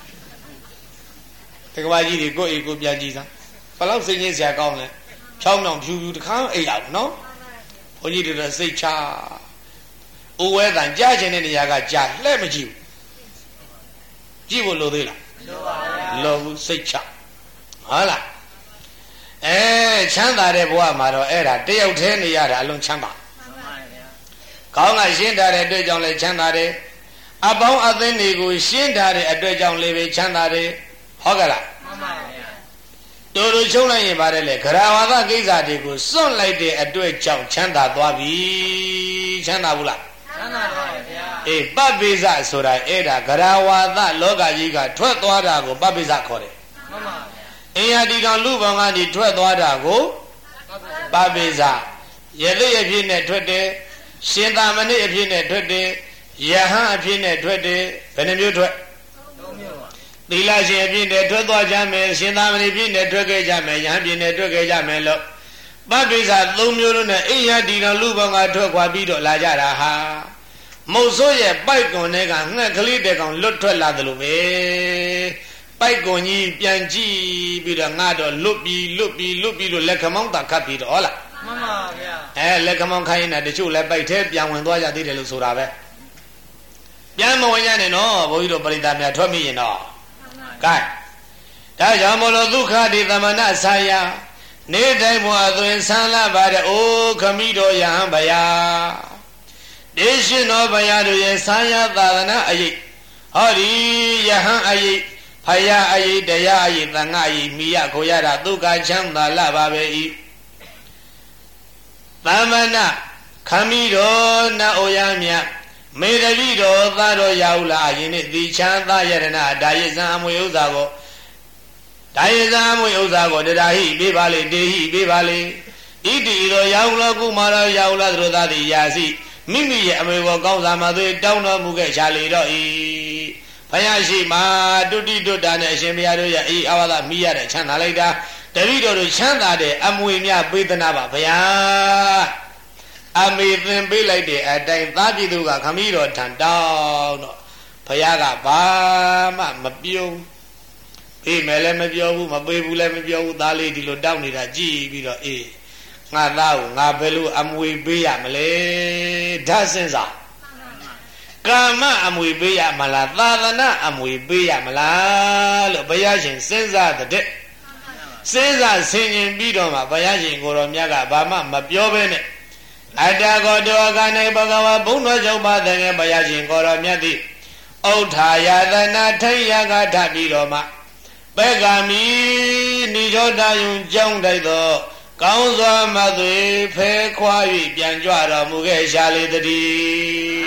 တကဘာကြီးတွေကိုအိတ်ကိုပြန်ကြည့်စမ်းဘယ်လောက်စိတ်ငြိမ်းစရာကောင်းလဲဖြောင်းဖြောင်းဖြူဖြူတခါအိတ်အောင်နော်ဘုန်းကြီးတို့စိတ်ချဥဝဲတန်ကြားခြင်းတဲ့နေရာကကြားလှဲ့မကြည့်ဘူးကြည့်ဖို့လိုသေးလားမလိုပါဘူးလိုဘူးစိတ်ချဟုတ်လားအဲချမ်းသာတဲ့ဘဝမှာတော့အဲ့ဒါတယောက်တည်းနေရတာအလုံးချမ်းသာခေါင်းကရှင်းထားတဲ့အတွက်ကြောင့်လည်းချမ်းသာတယ်အပေါင်းအသင်းတွေကိုရှင်းထားတဲ့အတွက်ကြောင့်လည်းပဲချမ်းသာတယ်ဟုတ်ကဲ့လားမှန်ပါဗျာတို့တို့ချုပ်လိုက်ရင်ပါတယ်လေဂရဝါဒကိစ္စတွေကိုစွန့်လိုက်တဲ့အတွက်ကြောင့်ချမ်းသာသွားပြီချမ်းသာဘူးလားချမ်းသာပါဗျာအေးပပိစဆိုတာအဲ့ဒါဂရဝါဒလောကကြီးကထွက်သွားတာကိုပပိစခေါ်တယ်မှန်ပါဗျာအင်ယာဒီကောင်လူပေါင်းကနေထွက်သွားတာကိုပပိစရသေးအဖြစ်နဲ့ထွက်တယ်ရှင်သာမဏေအဖြစ်နဲ့ထွက်တယ်ယဟန်အဖြစ်နဲ့ထွက်တယ်ဘယ်နှမျိုးထွက်သုံးမျိုးပါသီလရှင်အဖြစ်နဲ့ထွက်သွားကြမယ်ရှင်သာမဏေအဖြစ်နဲ့ထွက်ခဲ့ကြမယ်ယဟန်အဖြစ်နဲ့ထွက်ခဲ့ကြမယ်လို့ပပိစသုံးမျိုးလုံးနဲ့အိယာဒီတော်လူပေါင်းကထွက်ခွာပြီးတော့လာကြတာဟာမုတ်ဆိုးရဲ့ပိုက်ကွန်တွေကငှက်ကလေးတဲ့ကောင်လွတ်ထွက်လာတယ်လို့ပဲပိုက်ကွန်ကြီးပြန်ကြည့်ပြီးတော့ငါတော့လွတ်ပြီးလွတ်ပြီးလွတ်ပြီးလို့လက်ခမောင်းတာခတ်ပြီးတော့ဟုတ်လားမှန်ပါဗျာအဲလက်ခမောင်းခိုင်းနေတာတချို့လည်းပိုက်သေးပြန်ဝင်သွားကြသေးတယ်လို့ဆိုတာပဲပြန်မဝင်ရနဲ့နော်ဘုန်းကြီးတို့ပရိသတ်များထွက်မိရင်တော့ကဲဒါကြောင့်မလို့ဒုက္ခတိသမဏဆာယနေတိုင်းဘဝသွင်ဆန်းလာပါတဲ့အိုးခမိတော်ယဟန်ဗျာဒေရှင်တော်ဗျာတို့ရဲ့ဆာယသာသနာအရေးဟောဒီယဟန်အရေးဖယားအရေးတရားအရေးသံဃာအရေးမိရခိုရတာဒုက္ခချမ်းသာလာပါပဲဤသမဏခမိတော်နတ်အိုရမြတ်မေတ္တိတော်သာတော်ရာဟုလာအရင်နဲ့ဒီချမ်းသာယရဏဒါယဇံအမွေဥစ္စာကိုဒါယဇံအမွေဥစ္စာကိုတရားဟိပေးပါလေတေဟိပေးပါလေဣတိတော်ရာဟုလာကုမာရရာဟုလာသူတို့သားသည်ယာစီမိမိရဲ့အမွေကိုကောင်းစားမှသွေးတောင်းတော်မူခဲ့ရှာလေတော့ဤဘုရားရှိမှာတုတိတုတ္တာနဲ့အရှင်ဘုရားတို့ရဲ့အေးအဝါဒမိရတဲ့ချမ်းသာလိုက်တာတပည့်တော်တို့ချမ်းသာတဲ့အမွေများပေးသနာပါဘုရားအမေသင်ပေးလိုက်တဲ့အတိုင်းသားပြည်သူကခမည်းတော်ထံတောင်းတော့ဘုရားကဘာမှမပြုံးပေးမယ်လည်းမပြောဘူးမပေးဘူးလည်းမပြောဘူးသားလေးဒီလိုတောင်းနေတာကြည်ပြီးတော့အေးငါသားကိုငါဘယ်လိုအမွေပေးရမလဲဓာတ်စဉ်းစားကာမအမွေပေးရမလားသာသနာအမွေပေးရမလားလို့ဘုရားရှင်စဉ်းစားတဲ့စဉ်းစားဆင်ခြင်ပြီးတော့မှဘုရားရှင်ကိုတော်မြတ်ကဘာမှမပြောဘဲနဲ့အတ္တကောတောကနေဘဂဝါဘုံတော်ချုပ်ပါတဲ့ဘုရားရှင်ကိုတော်မြတ်သည်ဥထာယတနာထိယကထပြီးတော့မှပေကမီနိရောဓယုံကြောင်းတိုက်သောကောင်းစွာမသွေဖဲခွာ၍ပြန်ကြွတော်မူခဲ့ရှာလေတည်း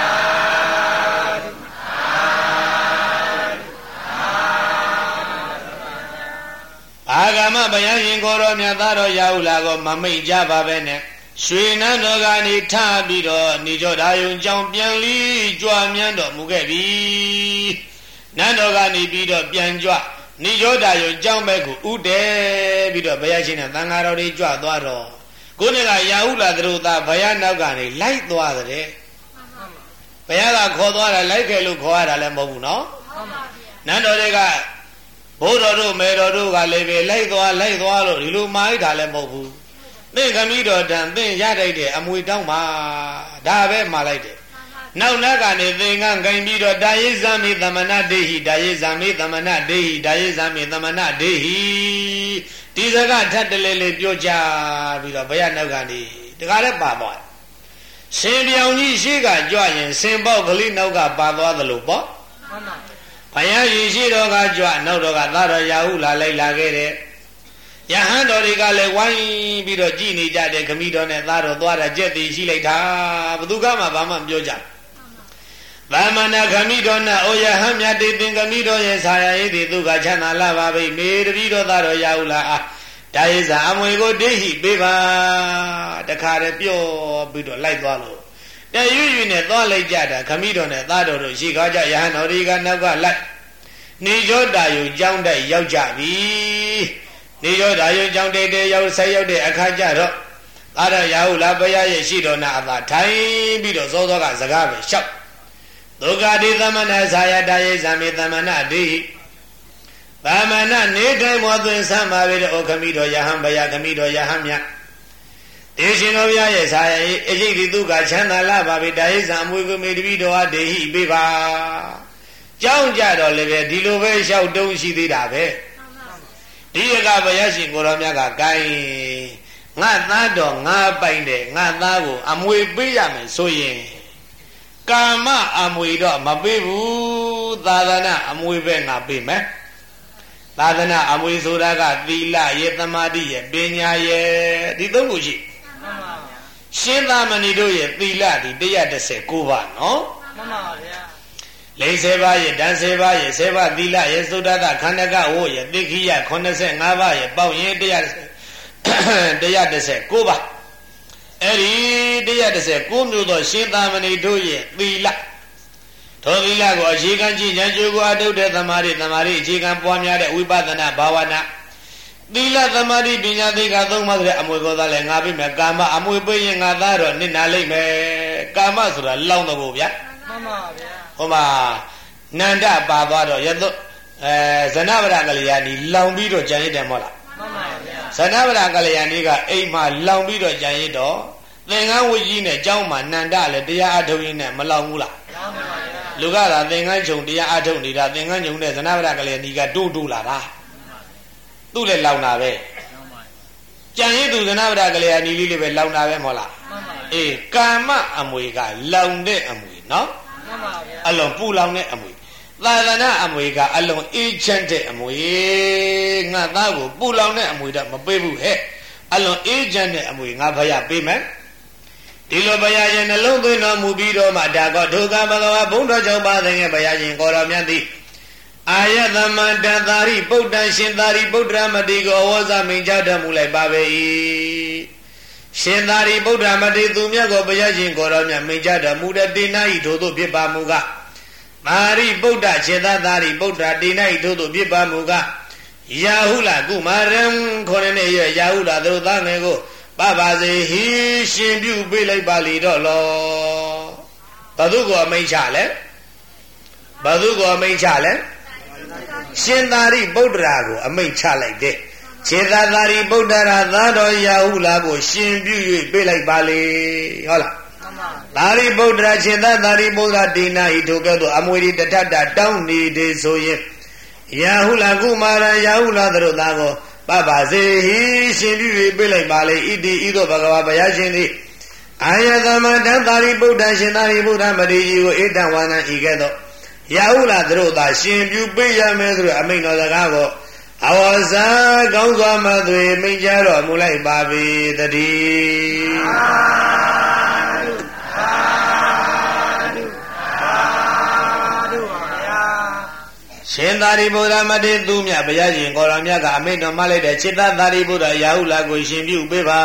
အာဂမဘုရားရှင်ကိုတော်မြတ်သားတော်ရာဟုလာကိုမမိတ်ကြပါပဲနဲ့ရွှေနန်းတော်ကနေထပြီးတော့နိရောဓယုံကြောင်းပြန်လီကြွမြန်းတော်မူခဲ့ပြီနန်းတော်ကနေပြီးတော့ပြန်ကြွနိရောဓယုံကြောင်းဘက်ကိုဥတည်ပြီးတော့ဘုရားရှင်နဲ့သံဃာတော်တွေကြွသွားတော့ကိုယ်ကရာဟုလာတို့သားဘုရားနောက်ကနေလိုက်သွားတဲ့ဘုရားကခေါ်သွားတာလိုက်ခဲ့လို့ခေါ်ရတာလည်းမဟုတ်ဘူးနော်နန်းတော်တွေကဘိုးတော်တို့မေတော်တို့ကလည်းပဲလိုက်သွားလိုက်သွားလို့ဒီလိုမှားတာလည်းမဟုတ်ဘူးသင်ခမီးတော်တန်သင်ရတိုက်တဲ့အမွေတောင်းပါဒါပဲမှားလိုက်တယ်နောက်နောက်ကနေသင်္ကန်းကင်ပြီးတော့တာယေဇာမိသမဏဒေဟိတာယေဇာမိသမဏဒေဟိတာယေဇာမိသမဏဒေဟိဒီစကားထပ်တလဲလဲပြောကြပြီးတော့ဘုရားနောက်ကနေတကားလည်းပါသွားရှင်ပြောင်ကြီးရှိကကြွရင်စင်ပေါက်ကလေးနောက်ကပါသွားသလိုပေါ့မှန်ပါဘုရားရှင်ရှိတော်ကကြွနောက်တော်ကသာတော်ရာဟုလာလိုက်လာခဲ့တယ်ယဟန်တော်တွေကလည်းဝိုင်းပြီးတော့ကြည်နေကြတယ်ခမီးတော်နဲ့သားတော်သွားတာကြက်တည်ရှိလိုက်တာဘသူကမှဘာမှမပြောကြဘူးသမဏခမီးတော်နဲ့အိုယဟန်မြတ်တေသင်ခမီးတော်ရဲ့ဆာယာရေးသူကချမ်းသာလာပါပြီမေတပည့်တော်သားတော်ရာဟုလာအာဒါယေဇာအမွေကိုတေဟိပေးပါတခါတည်းပြောပြီးတော့လိုက်သွားလို့တရွရွနဲ့သွားလိုက်ကြတာခမီးတော်နဲ့သားတော်တို့ရှိကားကြယဟန်တော်တွေကနောက်ကလိုက်နေကြောတာယုံကြောင်းတိုက်ရောက်ကြပြီနေရောဓာယုံကြောင့်တေတေရောက်ဆက်ရောက်တဲ့အခါကျတော့သာရရာဟုလာဘုရားရဲ့ရှိတော်နာအသာထိုင်ပြီးတော့စောစောကစကားပဲလျှောက်ဒုက္ခတိသမဏဇာယတာယေဇာမေသမဏဒေဟိသမဏနေတိုင်းမောသွင်းဆမ်းပါပဲတဲ့ဩခမီးတော်ယဟန်ဘုရားခမီးတော်ယဟန်မြတ်ဒေရှင်တော်ဘုရားရဲ့ဇာယအရေးဒီသူကချမ်းသာလာပါပြီတာယေဇာအမွေကိုမေတ္တိတော်ဟာဒေဟိပေးပါကြောင်းကြတော့လည်းပဲဒီလိုပဲလျှောက်တုံးရှိသေးတာပဲဒီကဘုရားရှင်ကိုရောမြတ်ကဂိုင်းငါသားတော်ငါပိုင်တယ်ငါသားကိုအမွေပေးရမယ်ဆိုရင်ကာမအမွေတော့မပေးဘူးသာသနာအမွေပဲငါပေးမယ်သာသနာအမွေဆိုတာကသီလရဲ့သမာဓိရဲ့ပညာရဲ့ဒီသုံးခုရှိမှန်ပါဗျာရှင်းသာမဏေတို့ရဲ့သီလဒီone hundred nineteenပါနော်မှန်ပါဗျာလေးဆယ်ပါးရဲ့ဓာတ်ဆယ်ပါးရဲ့ဆယ်ပါးသီလရဲ့သုဒ္ဓတခန္ဓကဝရဲ့သိခိယeighty-fiveပါးရဲ့ပေါက်ရင်one hundred nineteenပါအဲ့ဒီone hundred nineteenမျိုးသောရှင်းသာမဏေတို့ရဲ့သီလထိုသီလကိုအခြေခံကြည်ဉာဏ်ကြိုးကိုအထုတ်တဲ့သမာဓိသမာဓိအခြေခံပွားများတဲ့ဝိပဿနာဘာဝနာသီလသမာဓိပညာသိက္ခာသုံးပါးဆိုတဲ့အမွေကောသားလဲငါပြမယ်ကာမအမွေပေးရင်ငါသားတော့နစ်နာလိမ့်မယ်ကာမဆိုတာလောင်းတော့ဗျာမှန်ပါဗျာဟိုမှာနန္ဒပါသွားတော့ရသောအဲဇနဗရကလျာဏီလောင်ပြီးတော့ကြံရစ်တယ်မဟုတ်လားမှန်ပါဗျာဇနဗရကလျာဏီကအိမ်မှာလောင်ပြီးတော့ကြံရစ်တော့သင်္ကန်းဝကြီးနဲ့ကျောင်းမှာနန္ဒလည်းတရားအထုတ်ရင်းနဲ့မလောင်ဘူးလားလောင်ပါဗျာလူကသာသင်္ကန်းခြုံတရားအထုတ်နေတာသင်္ကန်းခြုံနဲ့ဇနဗရကလျာဏီကတိုးတိုးလာတာသူ့လည်းလောင်တာပဲကြံရစ်သူဇနဗရကလျာဏီလေးလေးပဲလောင်တာပဲမဟုတ်လားမှန်ပါအေးကာမအမွေကလောင်တဲ့အမွေနော်မှန်ပါဗျာအလုံးပူလောင်တဲ့အမွေသာသနာအမွေကအလုံးအေးချမ်းတဲ့အမွေငါသားကိုပူလောင်တဲ့အမွေတော့မပေးဘူးဟဲ့အလုံးအေးချမ်းတဲ့အမွေငါဘုရားပေးမယ်ဒီလိုဘုရားရှင်နှလုံးသွင်းတော်မူပြီးတော့မှဒါကောဒုက္ခဘဂဝါဘုံတော်ကြောင့်ပါတဲ့ဘုရားရှင်ကိုတော်မြတ်သည်အာယသမန္တသာရိပုတ္တန်ရှင်သာရိပုတ္တရမတိကိုဝေါဇမိန်ကြတော်မူလိုက်ပါပေ၏ရှင်သာရိပုတ္တရမတိသူမြတ်ကိုဘုရားရှင်ကိုတော်မြတ်မိန်ကြတော်မူတဲ့တေနာဤထို့သို့ဖြစ်ပါမူကားသာရိပုတ္တရှင်သာသာရိပုတ္တရာတေနာဤထို့သို့ဖြစ်ပါမူကားယာဟုလကုမာရံခေါ်တဲ့ရဲ့ယာဟုလသူတို့သားငယ်ကိုပပစေဟိရှင်ပြုပေးလိုက်ပါလေတော့လောဘသူကိုအမိန်ချလဲဘသူကိုအမိန်ချလဲရှင်သာရိပုတ္တရာကိုအမိန့်ချလိုက်တဲ့ခြေသာသာရိပုတ္တရာသာတော်ယာဟုလာကိုရှင်ပြု၍ပေးလိုက်ပါလေဟုတ်လားသာရိပုတ္တရာခြေသာသာရိပုတ္တရာဒိနာဤထိုကဲ့သို့အမွေဒီတထတာတောင်းနေတယ်ဆိုရင်ယာဟုလာကုမာရယာဟုလာတို့သားကိုပပစေဟိရှင်ပြု၍ပေးလိုက်ပါလေဣတိဤသို့ဘဂဝါဘုရားရှင်သည်အာယသမန္တသာရိပုတ္တရှင်သာရိပုတ္တမတိကြီးကိုဧတံဝါနံဤကဲ့သို့ယာဟုလာတို့သာရှင်ပြုပေးရမယ်ဆိုတဲ့အမိန့်တော်စကားကိုအဝဇာကောင်းစွာမသွေမိန့်ကြတော်မူလိုက်ပါပြီတည်းသာဓုသာဓုသာဓုပါဗျာရှင်သာရိပုတ္တမတိသူမြတ်ဘုရားရှင်ကိုရောမြတ်ကအမိန့်တော်မှလိုက်တဲ့จิตတသာရိပုတ္တယာဟုလာကိုရှင်ပြုပေးပါ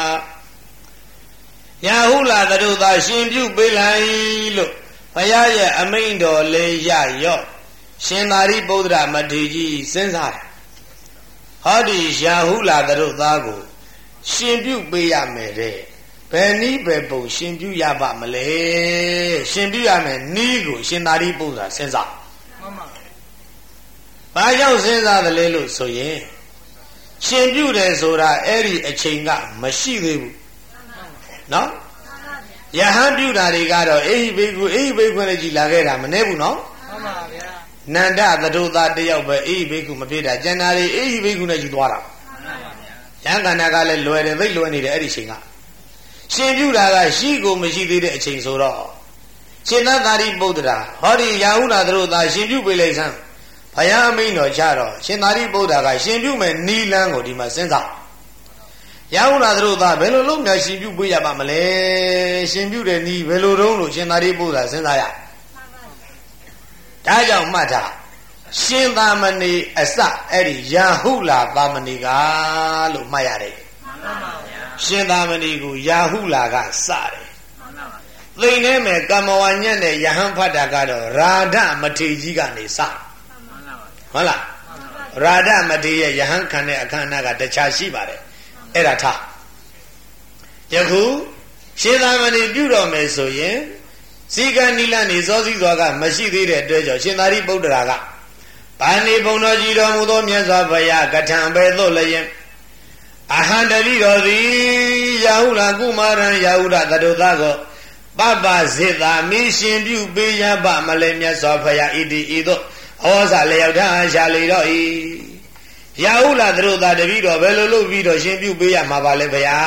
ယာဟုလာတို့သာရှင်ပြုပေးလိုက်လို့ဘုရားရဲ့အမိန့်တော်လေးရရော့ရှင်သာရိပုတ္တရာမထေရကြီးစဉ်းစားတယ်ဟောဒီယာဟုလာတို့သားကိုရှင်ပြုပေးရမယ်တဲ့ဘယ်နည်းဘယ်ပုံရှင်ပြုရပါမလဲရှင်ပြုရမယ်နည်းကိုရှင်သာရိပုတ္တရာစဉ်းစားမှန်ပါဘာကြောင့်စဉ်းစားတယ်လဲလို့ဆိုရင်ရှင်ပြုတယ်ဆိုတာအဲ့ဒီအချိန်ကမရှိသေးဘူးနော်ယဟန်ပြုတာတွေကတော့အေဟိဘိက္ခုအေဟိဘိက္ခုနဲ့ကြည်လာခဲ့တာမနှဲဘူးနော်မှန်ပါဗျာနန္ဒသတို့သားတယောက်ပဲအေဟိဘိက္ခုမဖြစ်တာကျန်တာတွေအေဟိဘိက္ခုနဲ့ကြည်သွားတာမှန်ပါဗျာယဟန်ခန္ဓာကလည်းလွယ်တယ်သိလွယ်နေတယ်အဲ့ဒီချိန်ကရှင်ပြုတာကရှိကိုမရှိသေးတဲ့အချိန်ဆိုတော့ရှင်သသာရိပုတ္တရာဟောဒီယာဟုလာတို့သားရှင်ပြုပေးလိုက်စမ်းဘုရားအမိန့်တော်ချတော့ရှင်သာရိပုတ္တရာကရှင်ပြုမယ်နီလန်းကိုဒီမှာစဉ်းစားယာဟုလာတို့သားဘယ်လိုလုပ်များရှင်ပြုပေးရပါမလဲရှင်ပြုတဲ့နီးဘယ်လိုတုံးလို့ရှင်သာရိပုတ္တရာစဉ်းစားရဒါကြောင့်မှတ်ထားရှင်သာမဏေအစအဲ့ဒီယာဟုလာသာမဏေကလို့မှတ်ရတယ်မှန်ပါဗျာရှင်သာမဏေကိုယာဟုလာကစတယ်မှန်ပါဗျာသိနေမယ်ကမ္မဝါညက်နဲ့ယဟန်ဖတ်တာကတော့ရာဓမထေရကြီးကနေစမှန်ပါဗျာဟုတ်လားရာဓမထေရရဲ့ယဟန်ခံတဲ့အခမ်းအနားကတခြားရှိပါတယ်အဲ့ဒါထားယခုရှင်သာမဏေပြုတော်မယ်ဆိုရင်ဇီကနိလနေစောစည်းစွာကမရှိသေးတဲ့အတွက်ကြောင့်ရှင်သာရိပုတ္တရာကဘာနေဘုံတော်ကြီးတော်မူသောမြတ်စွာဘုရားကထံပဲသို့လျင်အဟံတတိတော်သည်ယာဟုလာကုမာရံယာဟုလာတတုသားကိုပပစေတာမိရှင်ပြုပေးရပါမလဲမြတ်စွာဘုရားဣတိဤသို့ဩဇာလျောက်ထားရှာလေတော့ဤရာဟုလာသတို့သာတပည့်တော်ဘယ်လိုလုပ်ပြီးတော့ရှင်ပြုပေးရမှာပါလဲဗျာ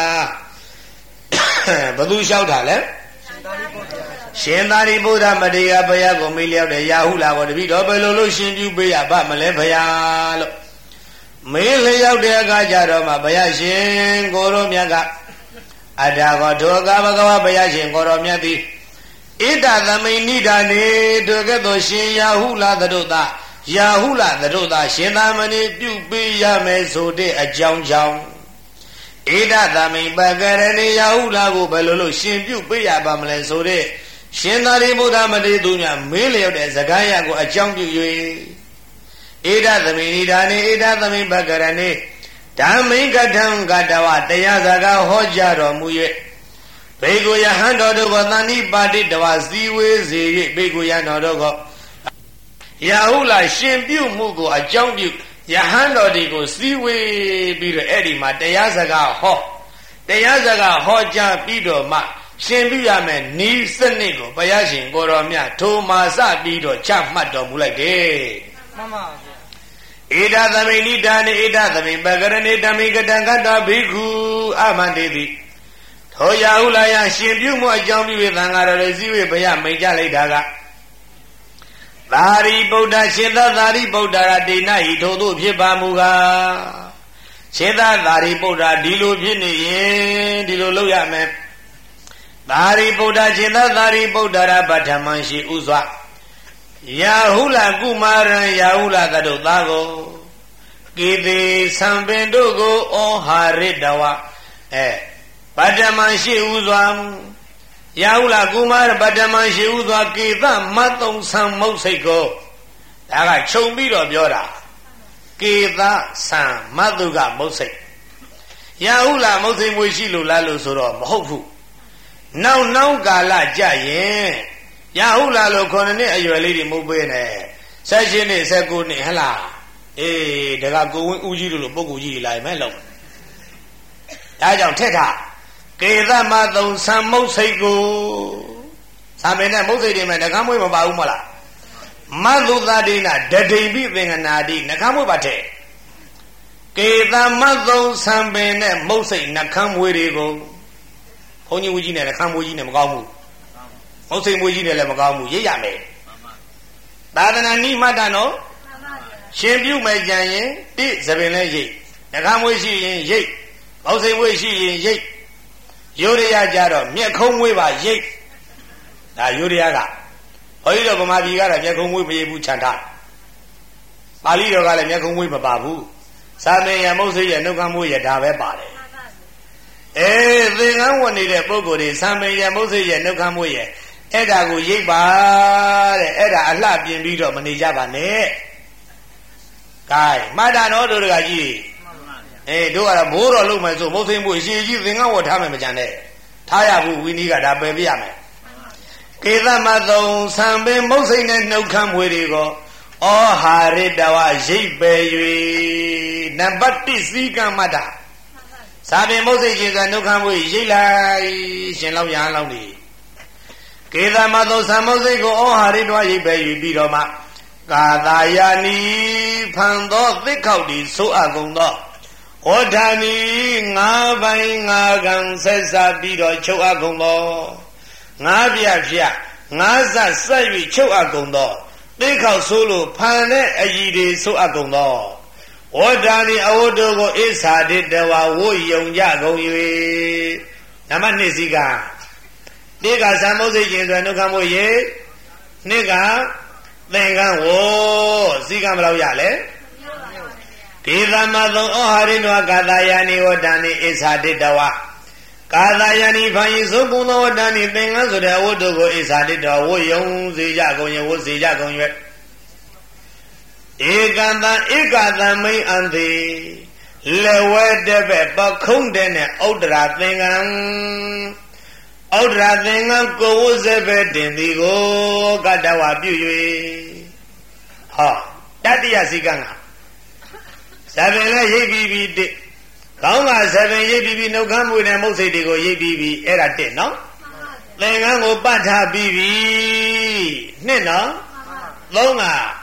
ဘသူလျှောက်တာလဲရှင်သာရိပုတ္တမတေယဘုရားကိုမေးလျောက်တယ်ရာဟုလာကိုတပည့်တော်ဘယ်လိုလုပ်ရှင်ပြုပေးရပါမလဲဗျာလို့မေးလျောက်တဲ့အခါကျတော့မှဘုရားရှင်ကိုရောမြတ်ကအတ္တကောဒုက္ခဘဂဝါဘုရားရှင်ကိုရောမြတ်သည်ဣဒ္ဓသမိနိဒာနေတို့ကဲ့သို့ရှင်ရာဟုလာသတို့သာရာဟုလာသတို့သာရှင်သာမဏေပြုပေးရမယ်ဆိုတဲ့အကြောင်းကြောင့်ဣဒ္ဓသမိပကရဏေရာဟုလာကိုဘယ်လိုလုပ်ရှင်ပြုပေးရပါမလဲဆိုတဲ့ရှင်သာရိပုတ္တမတေသူများမေးလျောက်တဲ့စကားရကိုအကြောင်းပြု၍ဣဒ္ဓသမိနိဒာနေဣဒ္ဓသမိပကရဏေဓမ္မိကထံကတဝတရားစကားဟောကြားတော်မူ၍ဘေကုယဟံတော်တို့ကသန္တိပါတိတဝစည်းဝေးစေ၍ဘေကုယတော်တို့ကရာဟုလာရှင်ပြုမှုကိုအကြောင်းပြုယဟန်တော်တွေကိုစည်းဝေးပြီးတော့အဲ့ဒီမှာတရားစကားဟောတရားစကားဟောကြားပြီးတော့မှရှင်ပြုရမယ်ဤစနစ်ကိုဘုရားရှင်ကိုတော်မြတ်ထိုမာစပြီးတော့ချမှတ်တော်မူလိုက်တယ်မှန်ပါဗျာဣဒသမိနိဒာနေဣဒသမိပကရဏေဓမ္မိကတံကတ္တဘိက္ခုအမန္တေတိထိုရာဟုလာယရှင်ပြုမှုအကြောင်းပြု၍သံဃာတော်တွေစည်းဝေးဘုရားမိန့်ကြလိုက်တာကသာရိပုတ္တရှင်သာသာရိပုတ္တရာဒိဏဤထို့သို့ဖြစ်ပါမူကားရှင်သာသာရိပုတ္တရာဒီလိုဖြစ်နေရင်ဒီလိုလုပ်ရမယ်သာရိပုတ္တရှင်သာသာရိပုတ္တရာပဋ္ဌမံရှိဥစွာရာဟုလကုမာရံရာဟုလသတို့သားကိုကေတိသံပင်တို့ကိုဩဟာရတဝအဲပဋ္ဌမံရှိဥစွာရာဟုလကုမာရပဋ္ဌမံရှိဥစွာကေသမတ်သုံးဆံမုတ်စိတ်ကိုဒါကခြုံပြီးတော့ပြောတာကေသဆံမတ်သူကမုတ်စိတ်ရာဟုလမုတ်စိတ်မွေရှိလို့လားလို့ဆိုတော့မဟုတ်ဘူးနောက်နောက်ကာလကြရင်ရာဟုလာလို့ခုနှစ်နှစ်အရွယ်လေးတွေမဟုတ်ပဲနဲ့ဆယ်ရှင်းနှစ်ဆယ်ကိုနှစ်ဟလားအေးဒါကကိုဝင်းဦးကြီးတို့လိုပုဂ္ဂိုလ်ကြီးလာရင်မဲ့လုံးဒါကြောင့်ထက်တာကေသမသုံးဆံမုတ်စိတ်ကိုဆံမင်းနဲ့မုတ်စိတ်တွေမဲ့နှကမ်းမွေးမပါဘူးမလားမသုသတိနာဒဒိပိသင်္ကနာတိနှကမ်းမွေးပါတဲ့ကေသမသုံးဆံပင်နဲ့မုတ်စိတ်နှကမ်းမွေးတွေကိုဘုန်းကြီးဦးကြီးနဲ့နှကမ်းမွေးကြီးနဲ့မကောင်းဘူးမုတ်စိတ်မွေးကြီးနဲ့လည်းမကောင်းဘူးရိပ်ရမယ်သာသနာနိမတ္တနော်ရှင်ပြုမယ်ကြံရင်တိသပင်လဲရိပ်နှကမ်းမွေးရှိရင်ရိပ်မုတ်စိတ်မွေးရှိရင်ရိပ်ရိုးရရကြတော့မျက်ခုံးမွေးပါရိပ်ဒါရိုးရရကဘုန်းကြီးတို့ဗမာပြည်ကတော့မျက်ခုံးမွေးမရိပ်ဘူးခြံထားပါဠိတော်ကလည်းမျက်ခုံးမွေးမပါဘူးသာမင်ရမုတ်စိတ်ရနှုတ်ခမ်းမွေးရဒါပဲပါတယ်အေးသင်္ကန်းဝင်နေတဲ့ပုဂ္ဂိုလ်တွေသာမင်ရမုတ်စိတ်ရနှုတ်ခမ်းမွေးရအဲ့ဒါကိုရိပ်ပါတဲ့အဲ့ဒါအလှပြင်ပြီးတော့မနေကြပါနဲ့ကဲမှတ်တာနော်တို့တကကြီးအေးတို့ကတော့မိုးတော်လုံးမယ်ဆိုမုတ်သိမ်းဖို့အရှိကြီးသင်္ကန်းဝတ်ထားမယ်မကြံနဲ့ထားရဘူးဝိနည်းကဒါပယ်ပြရမယ်ကေသမသုံးဆံပင်မုတ်စိတ်နဲ့နှုတ်ခမ်းမွေတွေကိုဩဟာရတဝရိပ်ပယ်၍နံပါတ်၁စီကံမတ္တစာပင်မုတ်စိတ်ရှင်ကနှုတ်ခမ်းမွေရိပ်လိုက်ရှင်လောက်ရဟန်းလောက်နေကေသမသုံးဆံမုတ်စိတ်ကိုဩဟာရတဝရိပ်ပယ်၍ပြီးတော့မှကာသာယာနီဖန်သောသစ်ခောက်ဒီဆိုအပ်ကုန်သောဩဌာနီငါးပိုင်းငါးကံဆက်စားပြီးတော့ချုပ်အပ်ကုန်သောငါးပြဖြတ်ငါးဆက်ဆက်၍ချုပ်အပ်ကုန်သောသိခောက်ဆိုးလို့ဖန်တဲ့အည်တွေဆိုအပ်ကုန်သောဩဌာနီအဝတ္တကိုဣစ္ဆာတိတဝဝိယုံကြကုန်၍နံပါတ်၂စီကတိကသံမုတ်စိတ်ရှင်ဆိုနှုတ်ခမ်းဖို့ရေနှစ်ကသင်္ကန်းဝစီကံဘယ်လောက်ရလဲကေသမသုံးဩဟာရိနောကာသယာနိဝတ္တနိဣစ္ဆာတိတဝကာသယာနိဖန်ယသုံးကုသောဝတ္တနိသင်္ကန်းဆိုတဲ့အဝတ္တကိုဣစ္ဆာတိတောဝယုံစေကြကုန်ရဝစေကြကုန်၍ဧကံတံဧကသံမိန်အံတိလေဝဲတဲ့ဘက်ပခုံးတဲ့နဲ့ဥဒ္ဒရာသင်္ကန်းဥဒ္ဒရာသင်္ကန်းကိုဝဇေပဲတင်သည်ကိုကတ္တဝပြု၍ဟောတတ္တိယစီကံကသဗ္ဗင်လည်းရိပ်ပြီးပြီးတစ်ကောင်းကသဗ္ဗင်ရိပ်ပြီးပြီးနှုတ်ခမ်းမွေနဲ့မုတ်စိတ်တွေကိုရိပ်ပြီးပြီးအဲ့ဒါတစ်နော်သင်္ကန်းကိုပတ်ထားပြီးပြီးနှစ်နော်သုံးကပ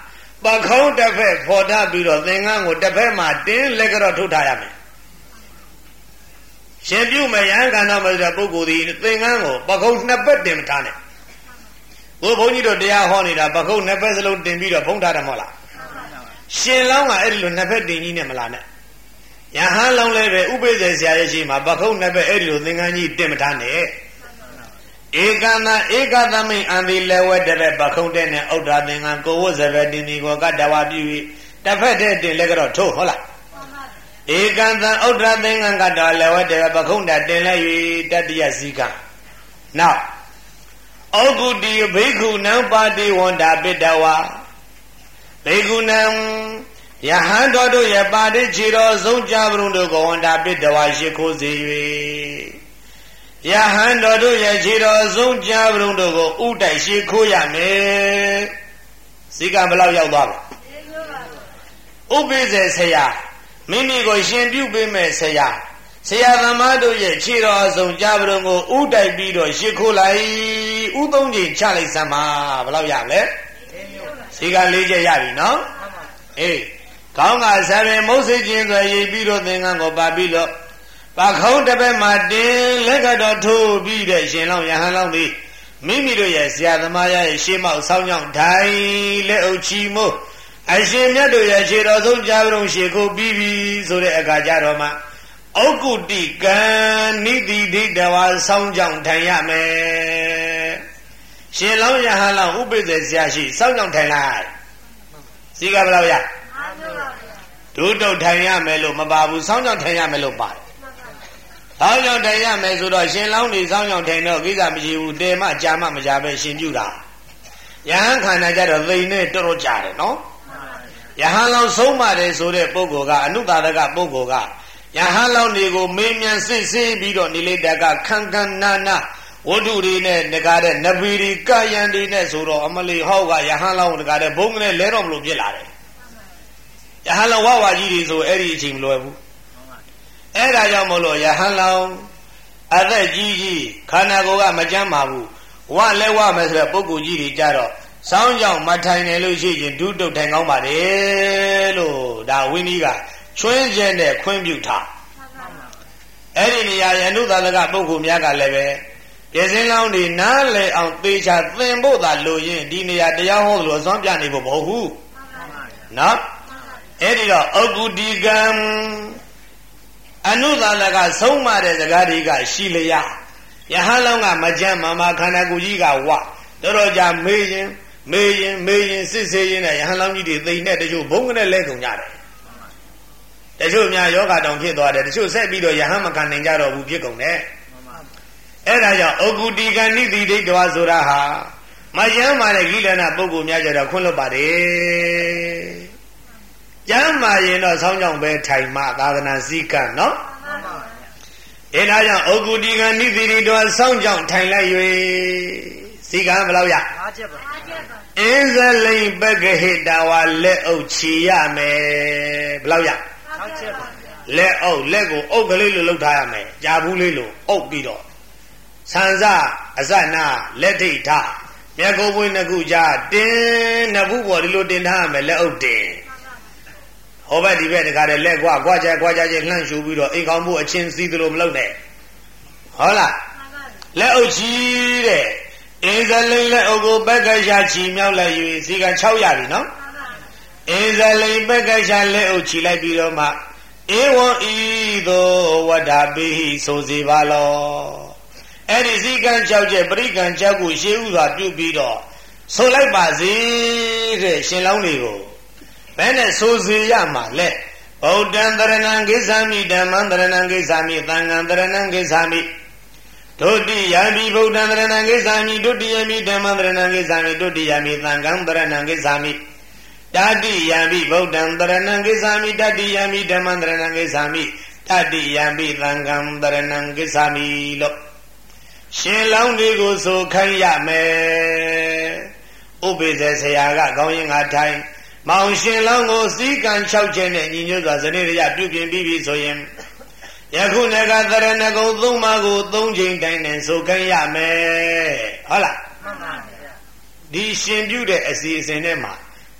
ပခုံးတစ်ဖက်ဖော်ထားပြီးတော့သင်္ကန်းကိုတစ်ဖက်မှာတင်းလက်ကတော့ထုတ်ထားရမယ်ရှင်ပြုမယံခန္ဓာမဆိုတဲ့ပုဂ္ဂိုလ်ဒီသင်္ကန်းကိုပခုံးနှစ်ဖက်တင်မထားနဲ့ဘုဘုန်းကြီးတို့တရားဟောနေတာပခုံးနှစ်ဖက်စလုံးတင်ပြီးတော့ဖုံးထားတယ်မဟုတ်လားရှင်လောင်းကအဲ့ဒီလိုနှစ်ဖက်တင်ကြီးနဲ့မလားနဲ့ယဟန်လောင်းလည်းပဲဥပိ္ပဇေဆရာရဲ့ရှိမှာပခုံးနှစ်ဖက်အဲ့ဒီလိုသင်္ကန်းကြီးတင်မထားနဲ့ဧကန္တဧကသမိန်အံဒီလေဝတတဲ့ပခုံးတဲ့နဲ့ဥဒ္ဒသင်္ကန်းကိုဝဇဗေတင်ဒီကိုကတဝါပြု၍တစ်ဖက်တည်းတင်လက်ကတော့ထိုးဟုတ်လားဧကန္တဥဒ္ဒသင်္ကန်းကတလေဝတဲ့ပခုံးတဲ့တင်လိုက်၍တတိယဇီကနောက်ဩဂုတိဘိက္ခုနံပါတိဝန္တာပိတဝါဘိက္ခုနံယဟန်တော်တို့ရဲ့ပါတိခြေတော်ဆုံးကြပရုံတို့ကိုဝန္တာပိတဝါရှိခိုးစေ၍ယဟန်တော်တို့ရဲ့ခြေတော်ဆုံးကြပရုံတို့ကိုဥတိုက်ရှိခိုးရမယ်ဇိကဘယ်လောက်ရောက်သွားလဲဥပိ္ပဇေဆရာမိမိကိုရှင်ပြုပေးမဲ့ဆရာဆရာသမားတို့ရဲ့ခြေတော်အစုံကြပရုံကိုဥတိုက်ပြီးတော့ရှိခိုးလိုက်ဥသုံးချိန်ချလိုက်စမ်းပါဘယ်လောက်ရလဲဇိကလေးချက်ရပြီနော်အေးခေါင်းကဆံပင်မုတ်စိတ်ချင်းဆိုရေးပြီးတော့သင်္ကန်းကိုပါပြီးတော့ပါခုံးတစ်ဖက်မှာတင်းလက်ကတော့ထိုးပြီးတဲ့ရှင်လောင်းယဟန်လောင်းသည်မိမိတို့ရဲ့ဆရာသမားရဲ့ရှေးမောက်ဆောင်းကြောင့်ဒိုင်လက်အုပ်ချီမို့အရှင်မြတ်တို့ရဲ့ခြေတော်ဆုံးကြားပြုံးရှေခိုးပြီးပြီဆိုတဲ့အခါကျတော့မှဩဂုတိကံနိတိဒိဋ္ဌဝါဆောင်းကြောင့်ထိုင်ရမယ်ရှင်လောင်းယဟန်လောင်းဥပိ္ပဇေဆရာရှိဆောင်းကြောင့်ထိုင်လိုက်ဇီကဘယ်လောက်ရဒုတုတ်ထိုင်ရမယ်လို့မပါဘူးဆောင်းကြောင့်ထိုင်ရမယ်လို့ပါတယ်ဆောင်းကြောင့်ထိုင်ရမယ်ဆိုတော့ရှင်လောင်းနေဆောင်းကြောင့်ထိုင်တော့ကိစ္စမရှိဘူးတေမကြာမမကြာပဲရှင်ပြုတာယဟန်ခန္ဓာကြတော့သိနေတော်တော်ကြာတယ်နော်ယဟန်လောင်းဆုံးပါတယ်ဆိုတဲ့ပုဂ္ဂိုလ်ကအနုသာဒကပုဂ္ဂိုလ်ကယဟန်လောင်းတွေကိုမေးမြန်းစစ်ဆေးပြီးတော့နိလေတကခံခံနာနာဝတ္ထုတွေနဲ့တကားတဲ့နဗီရီကာယံတွေနဲ့ဆိုတော့အမလီဟောက်ကယဟန်လောင်းတကားတဲ့ဘုံကလေးလဲတော့မလို့ဖြစ်လာတယ်ယဟန်လောင်းဝဝကြီးတွေဆိုအဲ့ဒီအချိန်မလွယ်ဘူးအဲ့ဒါကြောင့်မလို့ယဟန်လောင်းအသက်ကြီးကြီးခန္ဓာကိုယ်ကမကြမ်းပါဘူးဝလဲဝမယ်ဆိုတဲ့ပုဂ္ဂိုလ်ကြီးတွေကြတော့စောင်းကြောင့်မထိုင်နေလို့ရှိရင်ဒုတုတ်ထိုင်ကောင်းပါတယ်လို့ဒါဝိနည်းကချွင်းကျဲနဲ့ခွင့်ပြုထားအဲ့ဒီနေရာယန္တုသာလကပုဂ္ဂိုလ်များကလည်းပဲပြည့်စင်လောင်းတွေနားလေအောင်သေချာသင်ဖို့သာလိုရင်ဒီနေရာတရားဟောလို့အစွမ်းပြနေဖို့မဟုတ်ဘူးနော်အဲ့ဒီတော့ဩဂုတိကံအနုသာလကဆုံးမတဲ့စကားတွေကရှိလျာယဟန်လောင်းကမကြမ်းမမခန္ဓာကိုယ်ကြီးကဝတော်တော်ကြာမေးရင်မေးရင်မေးရင်စစ်ဆေးရင်နဲ့ယဟန်လောင်းကြီးတွေသိမ့်နဲ့တချို့ဘုံကနဲ့လဲကုန်ကြတယ်တချို့များယောဂတောင်ဖြစ်သွားတယ်တချို့ဆက်ပြီးတော့ယဟန်မခံနိုင်ကြတော့ဘူးဖြစ်ကုန်တယ်အဲ့ဒါကြောင့်ဩဂုတိကနိတိဒိဋ္ဌဝါဆိုတာဟာမယမ်းမာတဲ့ကိလနာပုဂ္ဂိုလ်များကြတော့ခွင့်လွတ်ပါတယ်ကျမ်းမာရင်တော့ဆောင်းကြောင်ပဲထိုင်မှသာသနာစည်းကမ်းနော်အဲဒါကြောင့်ဩဂုတိကနိတိဒိဋ္ဌဝါဆောင်းကြောင်ထိုင်လိုက်၍စည်းကမ်းဘယ်လောက်ရ၅ချက်ပါအင်းဇလိန်ပက္ခဟိတဝါလက်အုပ်ချီရမယ်ဘယ်လောက်ရ၆ချက်ပါလက်အုပ်လက်ကိုအုပ်ကလေးလိုလှုပ်ထားရမယ်ကြာဘူးလေးလိုအုပ်ပြီးတော့ဆန်စအစနာလက်ထိတ်ထားမျက်ကုပ်ပွင့်နှစ်ခုကြားတင်းနှစ်ခုပေါ်ဒီလိုတင်ထားရမယ်လက်အုပ်တင်ဟောဘက်ဒီဘက်တကားတဲ့လက်ကွာကွာကြကွာကြချင်းလှန့်ရှူပြီးတော့အိမ်ခေါင်မှုအချင်းစီးသလိုမလုပ်နဲ့ဟုတ်လားလက်အုပ်ချီတဲ့အင်းဇလိန်လက်အုပ်ကိုပက္ခရှာချီမြောက်လိုက်၍စီက၆ရပြီနော်အင်းဇလိန်ပက္ခရှာလက်အုပ်ချီလိုက်ပြီးတော့မှဧဝံဤသို့ဝတ္တပိဆိုစီပါလောအဲ့ဒီစီကံ၆ချက်ပရိကံ၆ခုရှေးဥစွာပြုပြီးတော့ဆိုလိုက်ပါစေတဲ့ရှင်လောင်းတွေကိုဘယ်နဲ့ဆိုစီရမှာလဲဗုဒ္ဓံတရဏံကိစ္ဆာမိဓမ္မံတရဏံကိစ္ဆာမိသံဃံတရဏံကိစ္ဆာမိဒုတိယမိဗုဒ္ဓံတရဏံကိစ္ဆာမိဒုတိယမိဓမ္မံတရဏံကိစ္ဆာမိဒုတိယမိသံဃံတရဏံကိစ္ဆာမိတတိယမိဗုဒ္ဓံတရဏံကိစ္ဆာမိတတိယမိဓမ္မံတရဏံကိစ္ဆာမိတတိယမိသံဃံတရဏံကိစ္ဆာမိလို့ရှင်လောင်းတွေကိုဆိုခိုင်းရမယ်ဥပိ္ပဇေဆရာကကောင်းရင်ငါထိုင်မောင်ရှင်လောင်းကိုစီကံ၆ချက်နဲ့ညီညွတ်စွာဇနေရပြုပြင်ပြီးပြီဆိုရင်ယခုနကသရဏဂုံသုံးပါးကိုသုံးချိန်တိုင်းနဲ့ဆိုခိုင်းရမယ်ဟုတ်လားမှန်ပါဗျာဒီရှင်ပြုတဲ့အစီအစဉ်ထဲမှာ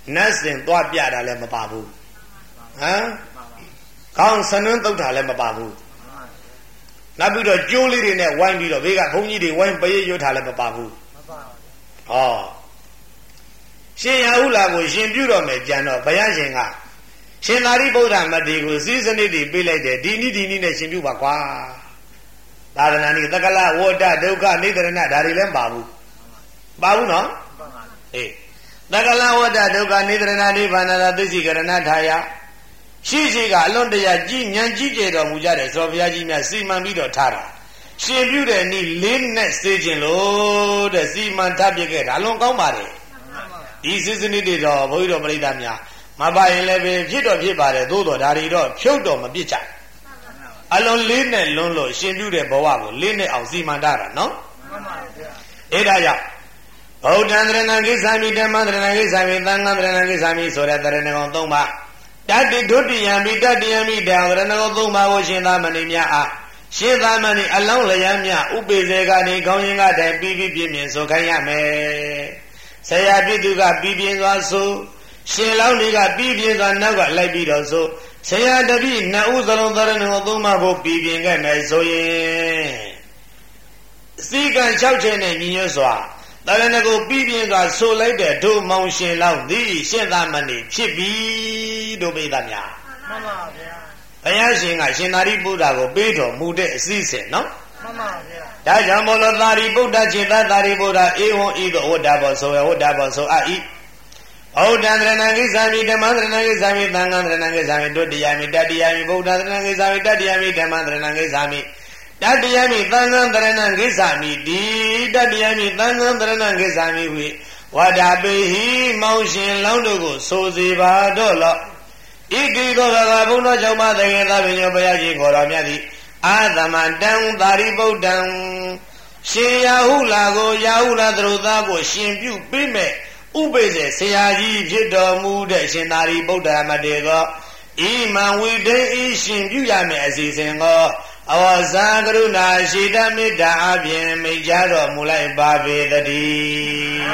နတ်စင်သွားပြတာလည်းမပါဘူးဟမ်ခေါင်းစနွန်းတုတ်တာလည်းမပါဘူးနောက်ပြီးတော့ကျိုးလေးတွေနဲ့ဝိုင်းပြီးတော့ဘေးကဘုန်းကြီးတွေဝိုင်းပရိတ်ရွတ်ထားလည်းမပါဘူးဟောရှင်ရဟုလာကိုရှင်ပြုတော်မယ်ကြံတော့ဘုရားရှင်ကရှင်သာရိပုတ္တမထေရကိုစည်းစနစ်တွေပေးလိုက်တယ်ဒီနည်းဒီနည်းနဲ့ရှင်ပြုပါကွာသာသနာ့နည်းသက္ကလဝတ္တဒုက္ခနိဒရဏဒါတွေလည်းမပါဘူးပါဘူးနော်အေးသက္ကလဝတ္တဒုက္ခနိဒရဏနိဗ္ဗာန်သာသိစိကရဏထာယရှိရှိကအလွန်တရာကြည်ဉာဏ်ကြီးကျယ်တော်မူကြတဲ့သောဘုရားကြီးများစီမံပြီးတော့ထားတာရှင်ပြုတဲ့နည်းလေးနဲ့စေခြင်းလို့တဲ့စီမံထပ်ပြခဲ့တာအလွန်ကောင်းပါတယ်ဒီစည်းစနစ်တွေတော့ဘုန်းကြီးတော်ပရိသတ်များမပါရင်လည်းပဲဖြစ်တော့ဖြစ်ပါတယ်သို့တော်ဒါတွေတော့ဖြုတ်တော့မပြစ်ကြအလွန်လေးနဲ့လွန်းလို့ရှင်ပြုတဲ့ဘဝကိုလေးနဲ့အောင်စီမံထားတာနော်မှန်ပါဗျာအဲဒါကြောင့်ဗုဒ္ဓံတရဏံကိစ္ဆာမိဓမ္မံတရဏံကိစ္ဆာမိသံဃံတရဏံကိစ္ဆာမိဆိုတဲ့တရဏဂုံသုံးပါးတတ္တိဒုတိယံမိတတ္တိယံမိတံတရဏဂုံသုံးပါးကိုရှင်သာမဏေများအားရှင်သာမဏေအလောင်းလျံများဥပေစေကနေခေါင်းရင်ကတည်းပြီးပြီးပြင်းပြင်းဆိုခိုင်းရမယ်ဆရာပိတုကပြီးပြင်းစွာဆိုရှင်လောင်းတွေကပြီးပြင်းစွာနောက်ကလိုက်ပြီးတော့ဆိုဆရာတပည့်နှစ်ဦးစလုံးတရဏဂုံသုံးပါးကိုပြီးပြင်းခဲ့မယ်ဆိုရင်စီကံ၆ချက်နဲ့ညီညွတ်စွာတရဏဂုံပြီးပြင်းစွာဆိုလိုက်တဲ့ဒုမောင်ရှင်လောင်းသည်ရှင်သာမဏေဖြစ်ပြီတို့ပိသများမှန်ပါဗျာဘုရားရှင်ကရှင်သာရိပုတ္တရာကိုပေးတော်မူတဲ့အစည်းအစဉ်နော်မှန်ပါဗျာဒါကြောင့်မို့လို့သာရိပုတ္တခြေသာသာရိပုတ္တရာဧဝံဤသို့ဝတ္တဘောဆိုရဝတ္တဘောဆိုအဤဗုဒ္ဓံတရဏံကိစ္ဆာမိဓမ္မံတရဏံကိစ္ဆာမိသံဃံတရဏံကိစ္ဆာမိဒုတိယမိတတိယမိဗုဒ္ဓံတရဏံကိစ္ဆာမိတတိယမိဓမ္မံတရဏံကိစ္ဆာမိတတိယမိသံဃံတရဏံကိစ္ဆာမိဒီတတိယမိသံဃံတရဏံကိစ္ဆာမိဝိဝါဒပေဟိမောင်ရှင်လောင်းတို့ကိုဆိုစီပါတော့လောဣတိသောဘဂဘုံတော်ကြောင့်မသခင်သာပင်ရောဘုရားကြီးခေါ်တော်မြတ်သည်အာသမတံသာရိပုတ္တံရှင်ရာဟုလာကိုရာဟုလာသတို့သားကိုရှင်ပြုပေးမဲ့ဥပိ္ပေဆရာကြီးဖြစ်တော်မူတဲ့ရှင်သာရိပုတ္တရာမတေကောဣမံဝိတေဤရှင်ပြုရမယ်အစီအစဉ်ကိုအဝဇာကရုဏာရှိတမေတ္တာအပြင်မိတ်ကြတော်မူလိုက်ပါပေတည်း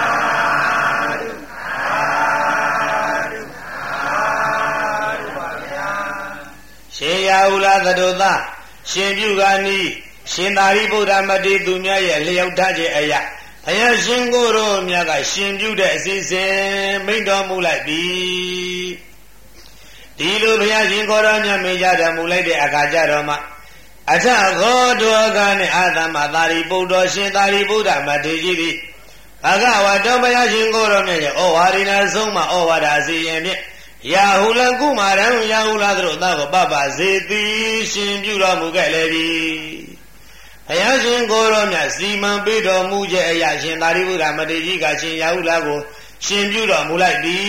ရှင်ရာဟုလာသတို့သားရှင်ပြုကနီးရှင်သာရိပုတ္တမတေသူများရဲ့လျောက်ထားခြင်းအရာဘုရားရှင်ကိုယ်တော်မြတ်ကရှင်ပြုတဲ့အစီအစဉ်မိန့်တော်မူလိုက်ပြီဒီလိုဘုရားရှင်ကိုယ်တော်မြတ်မိန့်ကြတော်မူလိုက်တဲ့အခါကျတော့မှအထခောတောကနဲ့အာသမသာရိပုတ္တရှင်သာရိပုတ္တမထေရကြီးသည်ဘဂဝါတော်ဘုရားရှင်ကိုယ်တော်မြတ်ရဲ့ဩဝါဒနာဆုံးမှာဩဝါဒအစီရင်ဖြင့်ရာဟုလကုမာရံရာဟုလာတို့သားကိုပပစေတိရှင်ပြုတော်မူခဲ့လေပြီဘုရားရှင်ကိုယ်တော်မြတ်စီမံပေးတော်မူခြင်းအရာရှင်သာရိပုတ္တမထေရကြီးကရှင်ရာဟုလာကိုရှင်ပြုတော်မူလိုက်ပြီ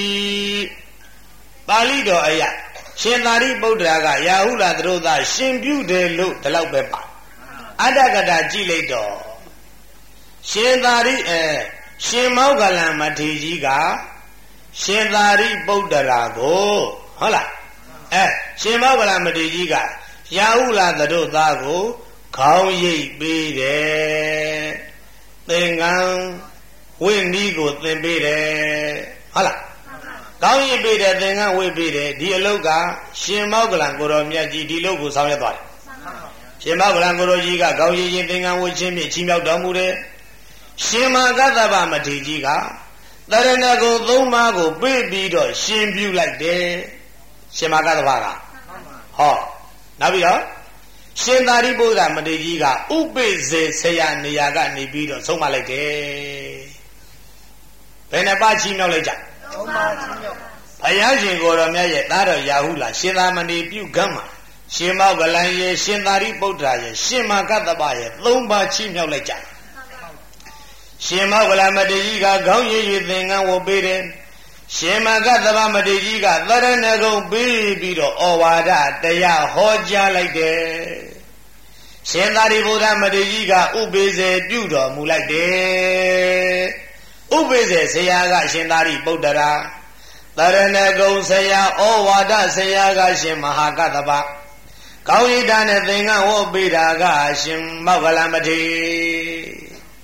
ပါဠိတော်အရာရှင်သာရိပုတ္တရာကရာဟုလာတို့သားရှင်ပြုတယ်လို့ဒီလောက်ပဲပါအတ္တကတာကြည့်လိုက်တော့ရှင်သာရိအဲရှင်မောဂလန်မထေရကြီးကရှင်သာရိပုတ္တရာကိုဟုတ်လားအဲရှင်မောဂလန်မထေရကြီးကရာဟုလာတို့သားကိုခေါင်းရိပ်ပေးတယ်သင်္ကန်းဝိနည်းကိုသင်ပေးတယ်ဟုတ်လားခေါင်းရိပ်ပေးတယ်သင်္ကန်းဝိပေးတယ်ဒီအလုပ်ကရှင်မောဂလန်ကိုတော်မြတ်ကြီးဒီလုပ်ကိုဆောင်ရွက်သွားတယ်ရှင်မောဂလန်ကိုတော်ကြီးကခေါင်းရိပ်ရင်သင်္ကန်းဝိခြင်းဖြင့်ချီးမြှောက်တော်မူတယ်ရှင်မဂတ္တဗမထေရကြီးကတရဏဂုံသုံးပါးကိုပေးပြီးတော့ရှင်ပြုလိုက်တယ်ရှင်မဂတ္တဗကဟောနောက်ပြီးတော့ရှင်သာရိပုတ္တမထေရကြီးကဥပိ္ပေဆရာနေရာကနေပြီးတော့ဆုံးမလိုက်တယ်ဘယ်နှပါချီးမြှောက်လိုက်ကြသုံးပါးချီးမြှောက်ဘုရားရှင်ကိုယ်တော်မြတ်ရဲ့သားတော်ရာဟုလာရှင်သာမဏေပြုကမ်းမှာရှင်မောဂလန်ရဲ့ရှင်သာရိပုတ္တရာရဲ့ရှင်မဂတ္တဗရဲ့သုံးပါးချီးမြှောက်လိုက်ကြရှင်မောဂလန်မထေရကြီးကခေါင်းရည်ရည်သင်္ကန်းဝတ်ပေးတယ်ရှင်မဂတ္တဗမထေရကြီးကသရဏဂုံပေးပြီးတော့ဩဝါဒတရားဟောကြားလိုက်တယ်ရှင်သာရိပုတ္တမထေရကြီးကဥပိ္ပေပြုတော်မူလိုက်တယ်ဥပိ္ပေဆရာကရှင်သာရိပုတ္တရာသရဏဂုံဆရာဩဝါဒဆရာကရှင်မဟာကတ္တဗကောင်းရည်တာနဲ့သင်္ကန်းဝတ်ပေးတာကရှင်မောဂလန်မထေရ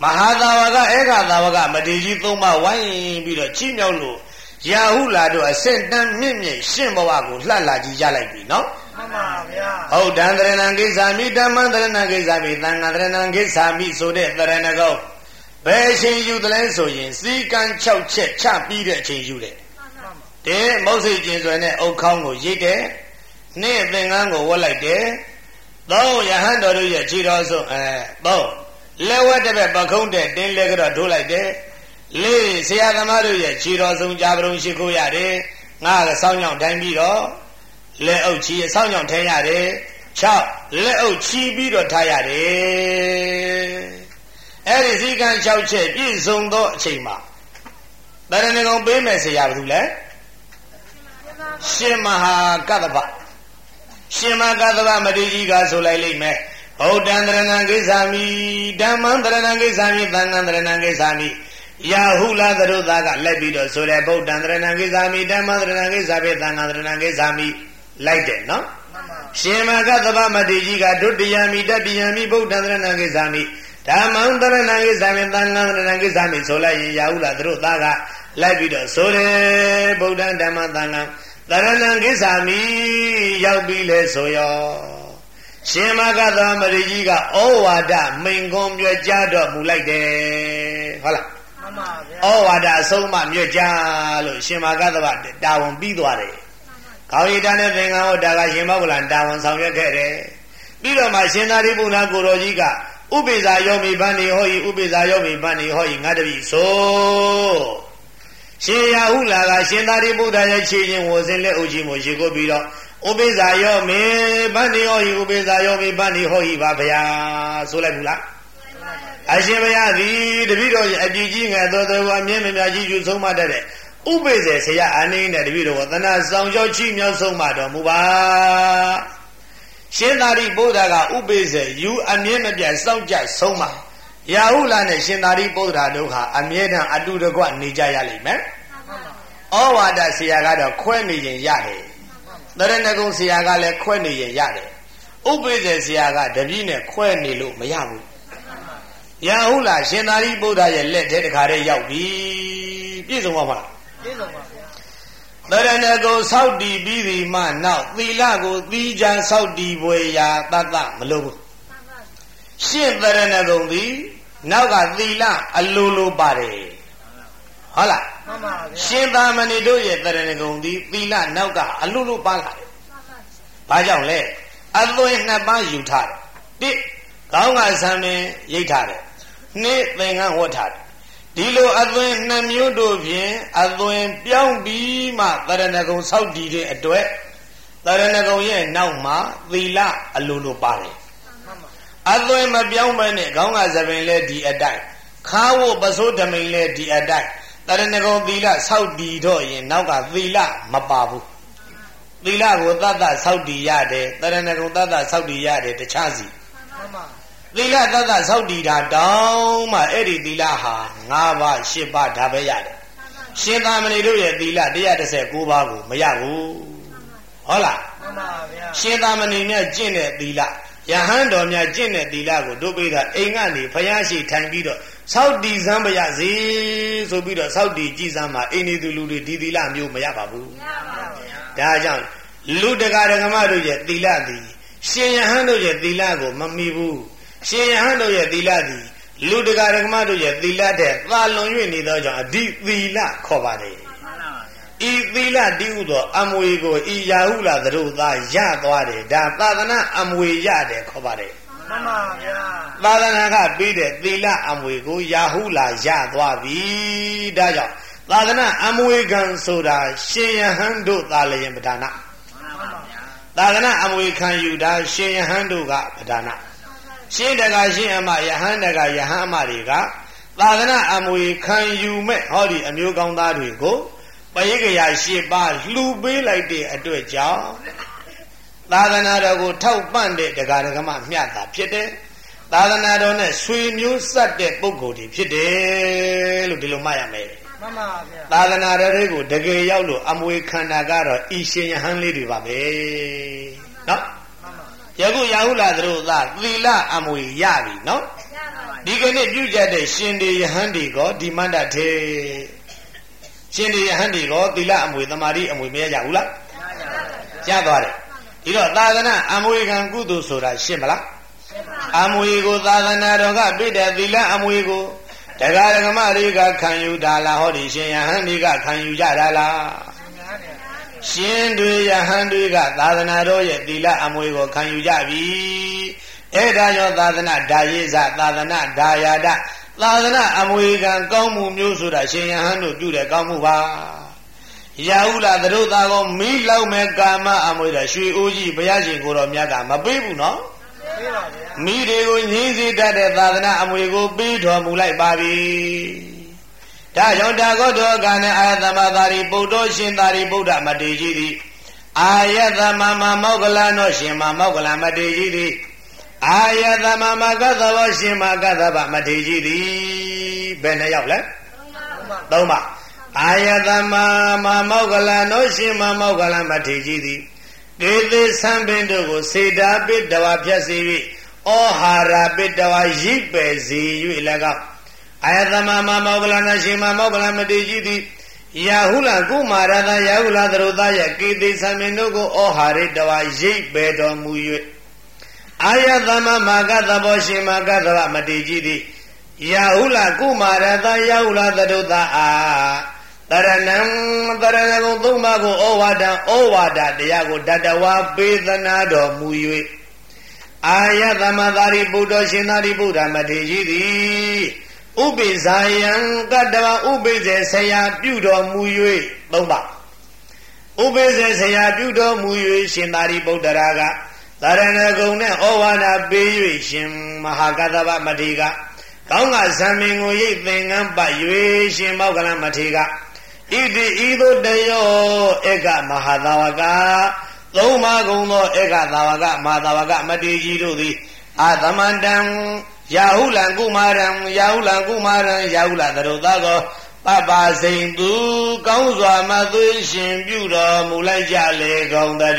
မဟာသာဝကဧကသာဝကမထေရကြီးသုံးပါးဝိုင်းပြီးတော့ချီးမြှောက်လို့ရာဟုလာတို့အစင်တန်းမြင့်မြင့်ရှင်းဘဝကိုလှလှကြည့်ကြလိုက်ပြီနော်မှန်ပါဗျာဟုတ်တံတရဏံကိစ္ဆာမိဓမ္မံတရဏံကိစ္ဆာမိသံဃာတရဏံကိစ္ဆာမိဆိုတဲ့တရဏဂုံဘယ်အချိန်ယူသလဲဆိုရင်စီကံ၆ချက်ချပြီးတဲ့အချိန်ယူတယ်တဲ့မုတ်စိတ်ကျင်စွယ်နဲ့အုတ်ခေါင်းကိုရိတ်တယ်နေ့သင်္ကန်းကိုဝတ်လိုက်တယ်သုံးယဟန်တော်တို့ရဲ့ခြေတော်ဆုံးအဲသုံးလက်ဝက်တစ်ဘက်ပခုံးတဲ့တင်းလက်ကတော့ထိုးလိုက်တယ်လေးဆရာသမားတို့ရဲ့ခြေတော်ဆုံးကြာပရုံရှိခိုးရတယ်ငါကစောင်းကြောင်ထိုင်ပြီးတော့လက်အုပ်ချီစောင်းကြောင်ထိုင်ရတယ်၆လက်အုပ်ချီပြီးတော့ထားရတယ်အဲ့ဒီစည်းကမ်း၆ချက်ပြည့်စုံသောအချိန်မှာတရဏဂုံပေးမယ်ဆရာဘာလို့လဲရှင်မဟာကတ္တဗရှင်မကတ္တဗမထေရကြီးကဆိုလိုက်လိမ့်မယ်ဗုဒ္ဓံတရဏံကိစ္ဆာမိဓမ္မံတရဏံကိစ္ဆာမိသံဃံတရဏံကိစ္ဆာမိယာဟုလာသရုသားကလက်ပြီးတော့ဆိုတယ်ဗုဒ္ဓံတရဏံကိစ္ဆာမိဓမ္မံတရဏံကိစ္ဆာမိသံဃံတရဏံကိစ္ဆာမိလိုက်တယ်နော်ရှင်မကတ္တဗမထေရကြီးကဒုတိယမိတတိယမိဗုဒ္ဓံတရဏံကိစ္ဆာမိဓမ္မံတရဏံကိစ္ဆာမိသံဃံတရဏံကိစ္ဆာမိဆိုလိုက်ရင်ယာဟုလာသရုသားကလိုက်ပြီးတော့ဆိုတယ်ဗုဒ္ဓံဓမ္မံသံဃံတရဏံကိစ္ဆာမိရောက်ပြီလေဆိုရောရှင်မကတ္တဗမထေရကြီးကဩဝါဒမိန်ခွန်းမြွက်ကြားတော့မူလိုက်တယ်ဟုတ်လားမှန်ပါဗျာဩဝါဒအဆုံးအမမြွက်ကြားလို့ရှင်မကတ္တဗတာဝန်ပြီးသွားတယ်ခေါင်းရည်တန်းတဲ့သင်္ကန်းဝတ္တကရှင်မောဂလန်တာဝန်ဆောင်ရွက်ခဲ့တယ်ပြီးတော့မှရှင်သာရိပုတ္တရာကိုတော်ကြီးကဥပိ္ပဇာယောမိဗန္ဒီဟောဤဥပိ္ပဇာယောမိဗန္ဒီဟောဤငါတပည့်ဆိုရှင်ရာဟုလာကရှင်သာရိပုတ္တရာရဲ့ခြေချင်းဝစင်လက်အုပ်ကြီးကိုရေကိုပြီးတော့ဥပိ္ပဇာယောမိဗန္ဒီဟောဤဥပိ္ပဇာယောမိဗန္ဒီဟောဤပါဗျာဆိုလိုက်ဘူးလားအရှင်ဘုရားသည်တပည့်တော်ရဲ့အကြည့်ကြီးငယ်တော်တော်ကအမြဲမများကြီးကျူဆုံးမတတ်တဲ့ဥပိ္ပဇေဆရာအနည်းနဲ့တပည့်တော်ကသနာဆောင်ကြောက်ချီမြောက်ဆုံးမတော်မူပါရှင်သာရိပုတ္တရာကဥပိ္ပဇေယူအမြဲမပြတ်စောင့်ကြဆုံးမရာဟုလာနဲ့ရှင်သာရိပုတ္တရာတို့ဟာအမြဲတမ်းအတူတကွနေကြရလိမ့်မယ်ဩဝါဒဆရာကတော့ခွဲနေရင်ရတယ်တရဏဂုံဆရာကလည်းခွဲနေရင်ရတယ်ဥပိ္ပဇေဆရာကတပည့်နဲ့ခွဲနေလို့မရဘူးရာဟုလာရှင်သာရိပုတ္တရာရဲ့လက်ထဲတခါတည်းရောက်ပြီပြည့်စုံပါမလားပြည့်စုံပါဗျာတရဏဂုံဆောက်တည်ပြီးဒီမှနောက်သီလကိုသီးခြားဆောက်တည်ပွေရာတတ်တမလို့ဘူးရှင်းတရဏဂုံသည်နောက်ကသီလအလိုလိုပါတယ်ဟုတ်လားမှန်ပါဗျာရှင်သာမဏေတို့ရဲ့တရဏဂုံသည်သီလနောက်ကအလိုလိုပါလာတယ်ဘာကြောင့်လဲအသွင်နှစ်ပါးယူထားတယ်တစ်ခေါင်းကဆံပင်ရိတ်ထားတယ်နှစ်သင်္ကန်းဝတ်ထားတယ်ဒီလိုအသွင်နှစ်မျိုးတို့ဖြင့်အသွင်ပြောင်းပြီးမှတရဏဂုံဆောက်တည်တဲ့အတွက်တရဏဂုံရဲ့နောက်မှာသီလအလိုလိုပါတယ်အသွင်မပြောင်းဘဲနဲ့ခေါင်းကဆံပင်လည်းဒီအတိုင်းခါးဝတ်ပစိုးဓမိန်လည်းဒီအတိုင်းတရဏဂုံသီလဆောက်တည်တော့ရင်နောက်ကသီလမပါဘူးသီလကိုသတ်သတ်ဆောက်တည်ရတယ်တရဏဂုံသတ်သတ်ဆောက်တည်ရတယ်တခြားစီမှန်ပါသီလသတ်သတ်ဆောက်တည်တာတောင်းမှအဲ့ဒီသီလဟာ၅ပါး၈ပါးဒါပဲရတယ်ရှင်သာမဏေတို့ရဲ့သီလ၁၁၉ပါးကိုမရဘူးဟုတ်လားမှန်ပါဗျာရှင်သာမဏေများကျင့်တဲ့သီလယဟန်တော်များကျင့်တဲ့သီလကိုတို့ပိဋကအိမ်ကနေဘုရားရှိထိုင်ပြီးတော့ဆောက်တည်စမ်းပါရစေဆိုပြီးတော့ဆောက်တည်ကြည်စမ်းမှာအိမ်နေသူလူတွေဒီသီလမျိုးမရပါဘူးမရပါဘူးဒါကြောင့်လူတကာဓမ္မတို့ရဲ့သီလသည်ရှင်ယဟန်တို့ရဲ့သီလကိုမမီဘူးရှင်ယဟန်တို့ရဲ့သီလသည်လူတကာဓမ္မတို့ရဲ့သီလတဲ့သာလွန်၍နေသောကြောင့်အဓိသီလခေါ်ပါတယ်ဤသီလတည်ဟုသောအမွေကိုဤရာဟုလာသတို့သာရသွားတယ်ဒါသာသနာအမွေရတယ်ခေါ်ပါတယ်မှန်ပါဗျာသာသနာကပြီးတဲ့သီလအမွေကိုရာဟုလာရသွားပြီဒါကြောင့်သာသနာအမွေကံဆိုတာရှင်ယဟန်တို့သာလျင်ပဒါနသာသနာအမွေခံယူတာရှင်ယဟန်တို့ကပဒါနရှင်တကာရှင်အမယဟန်တကာယဟန်အမတွေကသာသနာအမွေခံယူမဲ့ဟောဒီအမျိုးကောင်းသားတွေကိုပရိကရာရှစ်ပါးလှူပေးလိုက်တဲ့အတွက်ကြောင့်သာသနာတော်ကိုထောက်ပံ့တဲ့တရားဓမ္မမျှတာဖြစ်တယ်သာသနာတော်နဲ့ဆွေမျိုးဆက်တဲ့ပုဂ္ဂိုလ်တွေဖြစ်တယ်လို့ဒီလိုမှတ်ရမယ်မှန်ပါဗျာသာသနာတော်တွေကိုတကယ်ရောက်လို့အမွေခန္ဓာကတော့ဤရှင်ယဟန်လေးတွေပါပဲနော်ယခုရာဟုလာသူတို့သာသီလအမွေရပြီနော်ဒီကနေ့ပြုကြတဲ့ရှင်တွေယဟန်တွေကဒီမန္တထေရှင်တွေယဟန်တွေကသီလအမွေသမာဓိအမွေမရကြဘူးလားရသွားတယ်ဒီတော့သာသနာအမွေခံကုသိုလ်ဆိုတာရှင်းမလားအမွေကိုသာသနာတော်ကပြည့်တဲ့သီလအမွေကိုတရားဓမ္မတွေကခံယူတာလားဟောဒီရှင်ယဟန်တွေကခံယူကြတာလားရှင်တွေယဟန်တွေကသာသနာတော်ရဲ့သီလအမွေကိုခံယူကြပြီအဲ့ဒါကြောင့်သာသနာဓာယေဇသာသနာဓာယာဒသာသနာအမွေခံကောင်းမှုမျိုးဆိုတာရှင်ယဟန်တို့ပြုတဲ့ကောင်းမှုပါရာဟုလာသတို့သားကောမိလောက်မဲ့ကာမအမွေတော်ရွှေအိုးကြီးဘုရားရှင်ကိုတော်မြတ်ကမပေးဘူးနော်ပေးပါဗျာမိတွေကိုငြိမ်းစေတတ်တဲ့သာသနာအမွေကိုပေးတော်မူလိုက်ပါပြီဒါကြောင့်တာဂောတောကနဲ့အာယသမသာရိပုတ္တောရှင်သာရိပုတ္တမတေကြီးသည်အာယသမမမောဂလနောရှင်မမောဂလမတေကြီးသည်အာယသမမကသဘောရှင်မကသဗမတေကြီးသည်ဘယ်နှယောက်လဲသုံးပါအာယသမမမောဂလနောရှင်မမောဂလမထေကြီးသည်ဒေသေသံပင်တို့ကိုစေတာပိတဝါဖြတ်စေ၍ဩဟာရပိတဝါရိပ်ပယ်စေ၍၎င်းအာယသမမမောဂလနောရှင်မမောဂလမထေကြီးသည်ယာဟုလကုမာရသယာဟုလသရုသရဲ့ကေသေသံပင်တို့ကိုဩဟာရိတဝါရိပ်ပယ်တော်မူ၍အာယသမမကသဘောရှင်မကသဗမထေကြီးသည်ယာဟုလကုမာရသယာဟုလသရုသအာတရဏံတရဏဂုံသုံးပါးကိုဩဝါဒံဩဝါဒတရားကိုတတဝါပေးသနာတော်မူ၍အာယသမသာရိပုတ္တရှင်သာရိပုတ္တမထေရသည်ဥပိ္ပဇာယံကတဝဥပိ္ပဇေဆရာပြုတော်မူ၍သုံးပါဥပိ္ပဇေဆရာပြုတော်မူ၍ရှင်သာရိပုတ္တရာကတရဏဂုံနဲ့ဩဝါဒပေး၍ရှင်မဟာကသဗမထေရကကောင်းကဇံမင်ကိုရိပ်သင်္ကန်းပတ်၍ရှင်မောဂလမထေရကဣတိဤသို့တယောဧကမဟာသာဝကသုံးပါးကုန်သောဧကသာဝကမဟာသာဝကမတေကြီးတို့သည်အာသမန္တံယာဟုလံကုမာရံယာဟုလံကုမာရံယာဟုလသရုသကောပပစိန်သူကောင်းစွာမသွေးရှင်ပြုတော်မူလိုက်ကြလေကုန်တ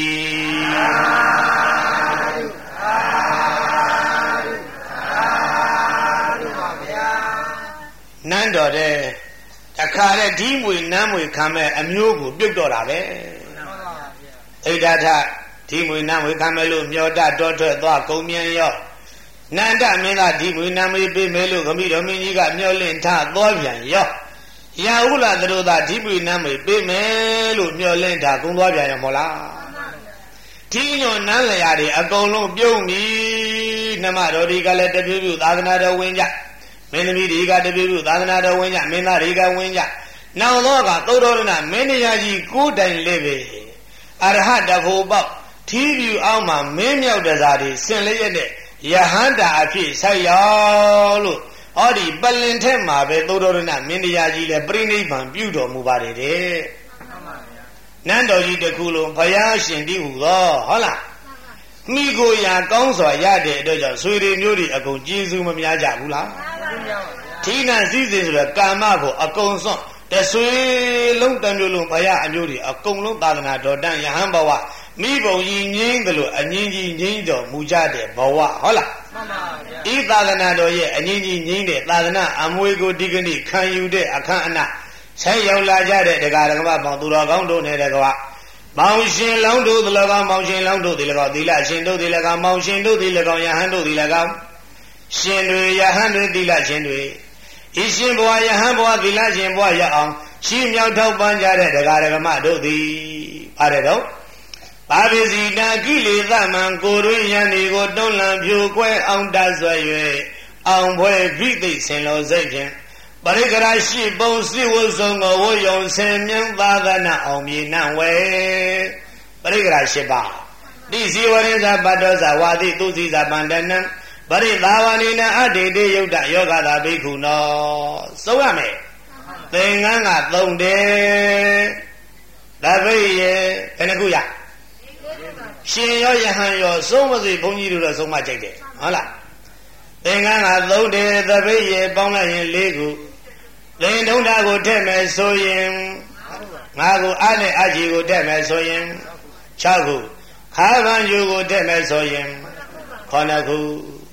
ည်းနန်းတော်တဲ့တခါတဲ့ဒီမွေနန်းမွေခံမဲ့အမျိုးကိုပြုတ်တော့တာပဲဣဒ္ဓထဒီမွေနန်းမွေခံမဲ့လို့မျောတတော်ထွက်သွားကုံမြန်ရောနန္ဒမင်းသားဒီမွေနန်းမွေပေးမယ်လို့ခမိတော်မင်းကြီးကမျောလင့်ထသွားပြန်ရောရာဟုလသတို့သာဒီမွေနန်းမွေပေးမယ်လို့မျောလင့်ထကုံသွားပြန်ရောမဟုတ်လားဒီညွန်နန်းလျာတွေအကုန်လုံးပြုံးပြီနှမတော်ဒီကလည်းတပြည့်ပြည့်သာသနာတော်ဝင်ကြမင်းသမီးတွေကတပြည့်ပြည့်သာသနာတော်ဝင်ကြမင်းသားတွေကဝင်ကြနောက်တော့ကသုဒ္ဓရဏမင်းတရားကြီးကိုးတိုင်လေးပဲအရဟတဖို့ပေါက်ထီးပြူအောင်မှာမင်းမြောက်တစားတွေဆင်လျက်တဲ့ယဟန္တာအဖြစ်ဆက်ရောက်လို့ဟောဒီပလင်ထက်မှာပဲသုဒ္ဓရဏမင်းတရားကြီးလည်းပြိဋိဘံပြုတော်မူပါတယ်တဲ့နန်းတော်ကြီးတစ်ခုလုံးဘုရားရှင်တည်ဟူသောဟုတ်လားမိကိုရာကောင်းစွာရတဲ့အတွက်ကြောင့်ဆွေတွေမျိုးတွေအကုန်ကျေးဇူးမများကြဘူးလားဌိနံစည်းစိမ်ဆိုတဲ့ကာမကိုအကုန်စွန့်တဆွေလုံးတစ်မျိုးလုံးဘုရားအမျိုးတွေအကုန်လုံးသာသနာတော်တန်ယဟန်ဘဝမိဘုံကြီးငြိမ်းတယ်လို့အငြင်းကြီးငြိမ်းတော်မူကြတဲ့ဘဝဟုတ်လားမှန်ပါဗျာဤသာသနာတော်ရဲ့အငြင်းကြီးငြိမ်းတဲ့သာသနာအမွေကိုဒီကနေ့ခံယူတဲ့အခမ်းအနားဆက်ရောက်လာကြတဲ့တရားဓမ္မပေါင်းသူတော်ကောင်းတို့နဲ့တကွာမောင်ရှင်လောင်းတို့သည်၎င်းမောင်ရှင်လောင်းတို့သည်၎င်းသီလရှင်တို့သည်၎င်းမောင်ရှင်တို့သည်၎င်းယဟန်တို့သည်၎င်းရှင်တွေယဟန်တွေသီလရှင်တွေဤရှင်ဘဝယဟန်ဘဝသီလရှင်ဘဝရအောင်ရှိမြောက်ထောက်ပံ့ကြတဲ့တရားဓမ္မတို့သည်ပါတယ်တော့ပါပိစီတာကိလေသမံကိုရင်းယံတွေကိုတွန်းလှန်ဖြိုခွဲအောင်တဆွဲ၍အောင်ဖွဲဖိသိဆင်လိုစိတ်ဖြင့်ပရိကရာရှိပုံစိဝဆုံကိုဝယုံဆင်မြန်းသာသနာအောင်မြေနှံဝဲပရိကရာရှိပါတိစီဝရိဇာပတ္တောဇဝါတိသူစီဇာပန္တနံပရိသာဝဏိနအတေတေယုတ်တယောဂတာဘိက္ခုနောသုံးရမယ်သင်္ကန်းကသုံးတယ်တပိတ်ရဲ့ဘယ်နှခုရရှင်ရောယဟန်ရောသုံးမစီဘုန်းကြီးတို့တော့သုံးမကြိုက်တယ်ဟုတ်လားသင်္ကန်းကသုံးတယ်တပိတ်ရဲ့ပေါင်းလိုက်ရင်လေးခုသင်ထုံးတာကိုထည့်မယ်ဆိုရင်ငါကိုအားနဲ့အကြီးကိုထည့်မယ်ဆိုရင်၆ခုခါဗန်ယူကိုထည့်မယ်ဆိုရင်ခုနှစ်ခု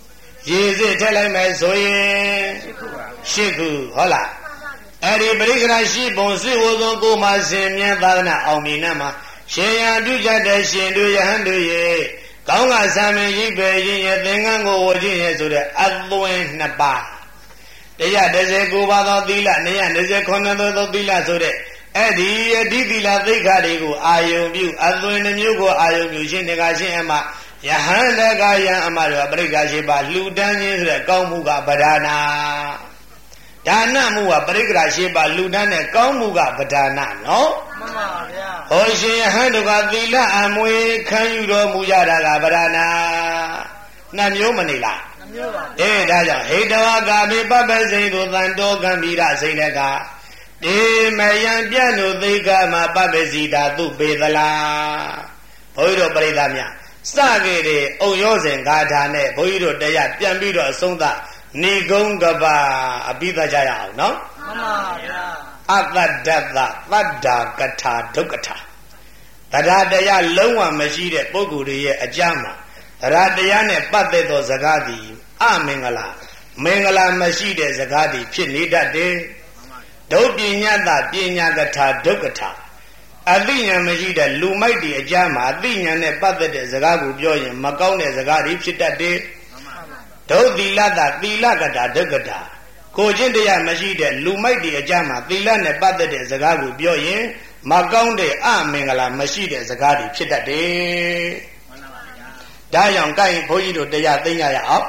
ရေစစ်ထည့်လိုက်မယ်ဆိုရင်ရှစ်ခုဟုတ်လားအဲ့ဒီပရိက္ခရာရှိပုံစစ်ဝသောကိုမှဆင်မြဲသာသနာအောင်မြင်နာမှာရှင်ရန်ပြုကြတဲ့ရှင်တို့ယဟန်တို့ရဲ့ကောင်းကဆံမင်းရိပ်ပဲရင်ရဲ့သင်္ကန်းကိုဝခြင်းရဲ့ဆိုတဲ့အသွင်နှစ်ပါးတရားတစ်ဆယ်ကိုပါသောသီလနှစ်ရာနှစ်ဆယ်ခုနှစ်သောသီလဆိုတဲ့အဲ့ဒီအဓိသီလသိက္ခာတွေကိုအာယုံပြုအသွင်နှမျိုးကိုအာယုံပြုရှင်တကားရှင်အမယဟန်တကားယံအမတို့ပရိက္ခရှိပါလှူဒန်းခြင်းဆိုတဲ့ကောင်းမှုကပဓာနာဒါနမှုကပရိက္ခရှိပါလှူဒန်းတဲ့ကောင်းမှုကပဓာနာနော်မှန်ပါဗျာဟောရှင်ယဟန်တို့ကသီလအမွေခံယူတော်မူကြတာကပဓာနာနှစ်မျိုးမနေလားနှစ်မျိုးပါအေးဒါကြောင့်ဟိတဝကာမိပပ္ပစိန်တို့သံတော်ကံမိရစိန်တကဒီမယံပြန့်တို့သိက္ခာမှာပပ္ပစီတာသူပေသလားဘုန်းကြီးတို့ပရိသတ်များစခဲ့တဲ့အုံရောစဉ်ဂါထာနဲ့ဘုန်းကြီးတို့တရားပြန်ပြီးတော့အဆုံးသတ်ဏိဂုံကပအပိသကြရအောင်နော်မှန်ပါဗျာအတ္တဒတ္တသတ္တာကထာဒုက္ခထာတရားတရားလုံးဝမရှိတဲ့ပုဂ္ဂိုလ်တွေရဲ့အကြမ်းမှာတရားတရားနဲ့ပတ်သက်သောစကားသည်အမင်္ဂလာမင်္ဂလာမရှိတဲ့စကားသည်ဖြစ်နေတတ်တယ်ဒုပညာတပညာကထာဒုက္ခထာအသိဉာဏ်မရှိတဲ့လူမိုက်တွေအကြမ်းမှာအသိဉာဏ်နဲ့ပတ်သက်တဲ့စကားကိုပြောရင်မကောင်းတဲ့စကားတွေဖြစ်တတ်တယ်ဒုသီလတသီလကထာဒုက္ခထာကိုချင်းတရားမရှိတဲ့လူမိုက်တွေအကြမ်းမှာသီလနဲ့ပတ်သက်တဲ့စကားကိုပြောရင်မကောင်းတဲ့အမင်္ဂလာမရှိတဲ့စကားတွေဖြစ်တတ်တယ်ဒါကြောင့်ကိုင်ဘုန်းကြီးတို့တရားသိညာရအောင်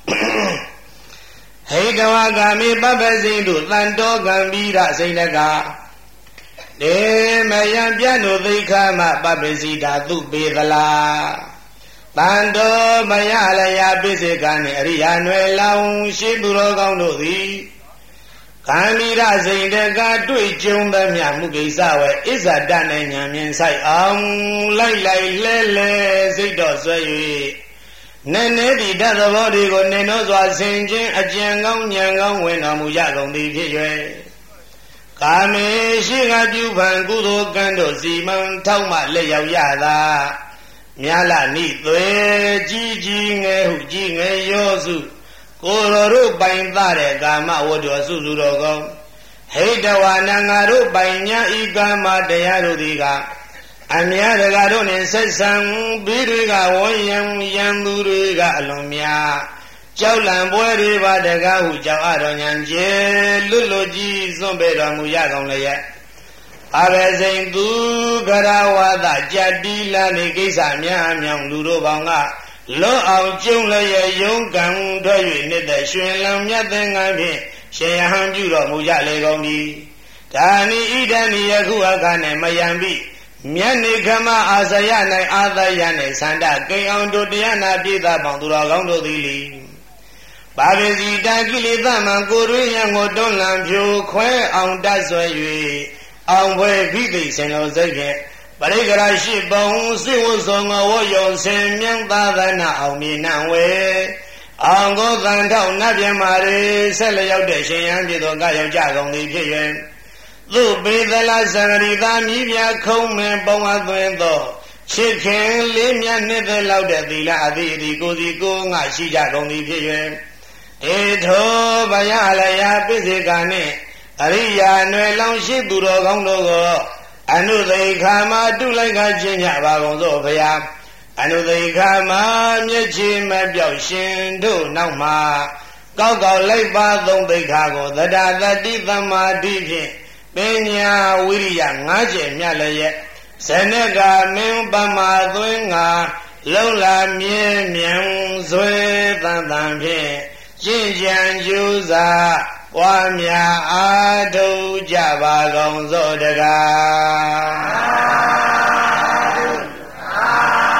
ဟိတဝဂာမိပပ္ပစိန်တို့တန်တော်ကံပြီးရစိန်တကဒေမယံပြန့်တို့သိခါမပပ္ပစီတာသူပေသလားတန်တော်မယလယပိစေကံနှင့်အရိယာနွယ်လောင်ရှိသူတော်ကောင်းတို့သည်ကံပြီးရစိန်တကတွေ့ကြုံသမျှမှုကိစ္စဝဲဣဇာတနဲ့ဉာဏ်မြင်ဆိုင်အောင်လိုက်လိုက်လဲလဲစိတ်တော်ဆွဲ၍နည်းနည်းဒီဓာတ်သဘောတွေကိုနေနှောစွာဆင်ခြင်းအကျဉ်ကောင်းဉာဏ်ကောင်းဝင်တော်မူရကုန်သည်ဖြစ်၍ကာမေရှိကပြုဖန်ကုသိုလ်ကံတို့စီမံထောက်မှလက်ရောက်ရသာမြာလနိသွေကြီးကြီးငယ်ဟုကြီးငယ်ရောစုကိုယ်တော်တို့ပိုင်သတဲ့ကာမဝတ္ထုစုစုတော်ကောင်းဟိတဝါနငါတို့ပိုင်ညာဤကာမတရားတို့သည်ကအမြတ်တကားတို့နှင့်ဆက်ဆံပြီးတွေကဝေယံယံသူတွေကအလွန်များကြောက်လန့်ပွဲတွေပါတကားဟုကြောက်အတော်ညာကျေလွတ်လွတ်ကြီးစွန့်ပေတော်မူရကုန်လည်းရဲ့အဘယ်စိန်သူကရဝါဒကြတိလာနေကိစ္စများမြောင်လူတို့ပေါင်းကလွတ်အောင်ကျုံလည်းရဲ့ယုံကံထွက်၍နှစ်သက်ရွှင်လံမြတ်သင်္ကန်းဖြင့်ရှင်ယဟန်ပြုတော်မူကြလေကုန်ပြီဒါနိဣဒံနိယခုအခါနဲ့မယံပြီမြတ်နေခမအာဇယ၌အာသယ၌သန္တာကိအောင်တို့တရားနာပြည့်သားပေါင်းသူတော်ကောင်းတို့သည်လီပါပစီတာကိလေသာမှကိုရင်းရန်ကိုတွန်းလံဖြိုခွဲအောင်တတ်ဆွဲ၍အောင်ဘွယ်ခိသိရှင်တော်စိတ်ဖြင့်ပရိက္ခရာရှိပုံစိဝဇောငဝယုံဆင်မြန်းသာသနာအောင်မြင်နှံဝဲအောင်ကိုသံထောက်နတ်ပြမာတွေဆက်လျောက်တဲ့ရှင်ယံပြည်တော်ကရောက်ကြကုန်သည်ဖြစ်၍သူပေသလသံဃရိသာမြည်ပြခုံးမင်းပုံအသွင်းသောချစ်ခင်လေးမြတ်နှစ်သက်လောက်တဲ့သီလအသည့်အဒီကိုစီကိုငါရှိကြကုန်သည်ဖြစ်၍ဧထောဗယလယပိစေကနှင့်အရိယာနွယ်လောင်ရှိသူတော်ကောင်းတို့ကိုအနုသိခာမှာတုလိုက်ကချင်းကြပါကုန်သောဘုရားအနုသိခာမှာမျက်ခြေမပြောက်ရှင်တို့နောက်မှာကောက်ကောက်လိုက်ပါသုံးသိခာကိုသဒ္ဒတတိသမာဓိဖြင့်ပညာဝိရိယငါးကျယ်မြတ်လည်းရဲ့ဇနကမင်းပမာသွင်းငါလုံလာမြဲမြံဆွဲတန်တန်ဖြင့်ရှင်းကြံကျူးစာပွားများအားထုတ်ကြပါကုန်သောတကား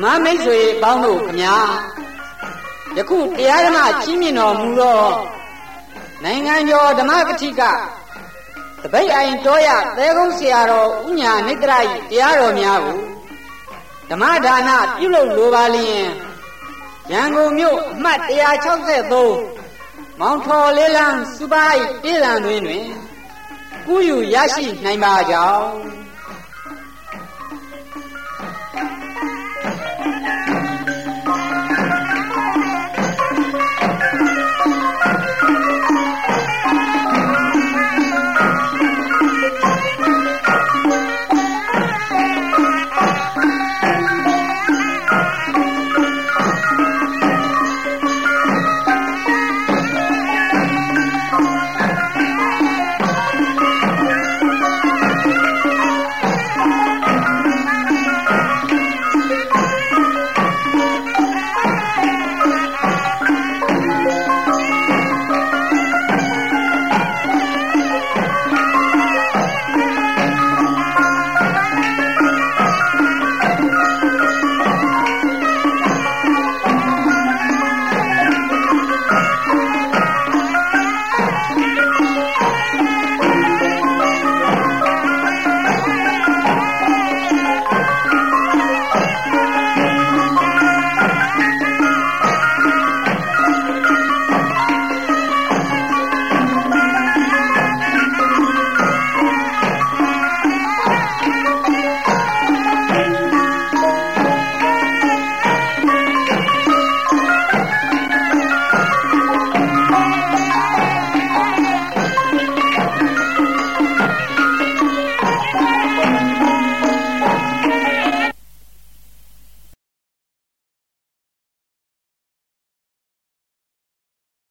မမိတ်ဆွေပေါင်းတို့ခင်ဗျာယခုတရားဓမ္မကြီးမြင့်တော်မူသောနိုင်ငံကျော်ဓမ္မကတိကတပိတ်အိုင်တော်ရသဲကုန်းဆရာတော်ဥညာနိတ္တရ၏တရားတော်များကိုဓမ္မဒါနပြုလုပ်လိုပါလျင်ရန်ကုန်မြို့အမှတ်one sixty-threeမောင်ထော်လေးလန်းစူပါ၏ပြည်လံတွင်တွင်ကုယူရရှိနိုင်ပါကြောင်း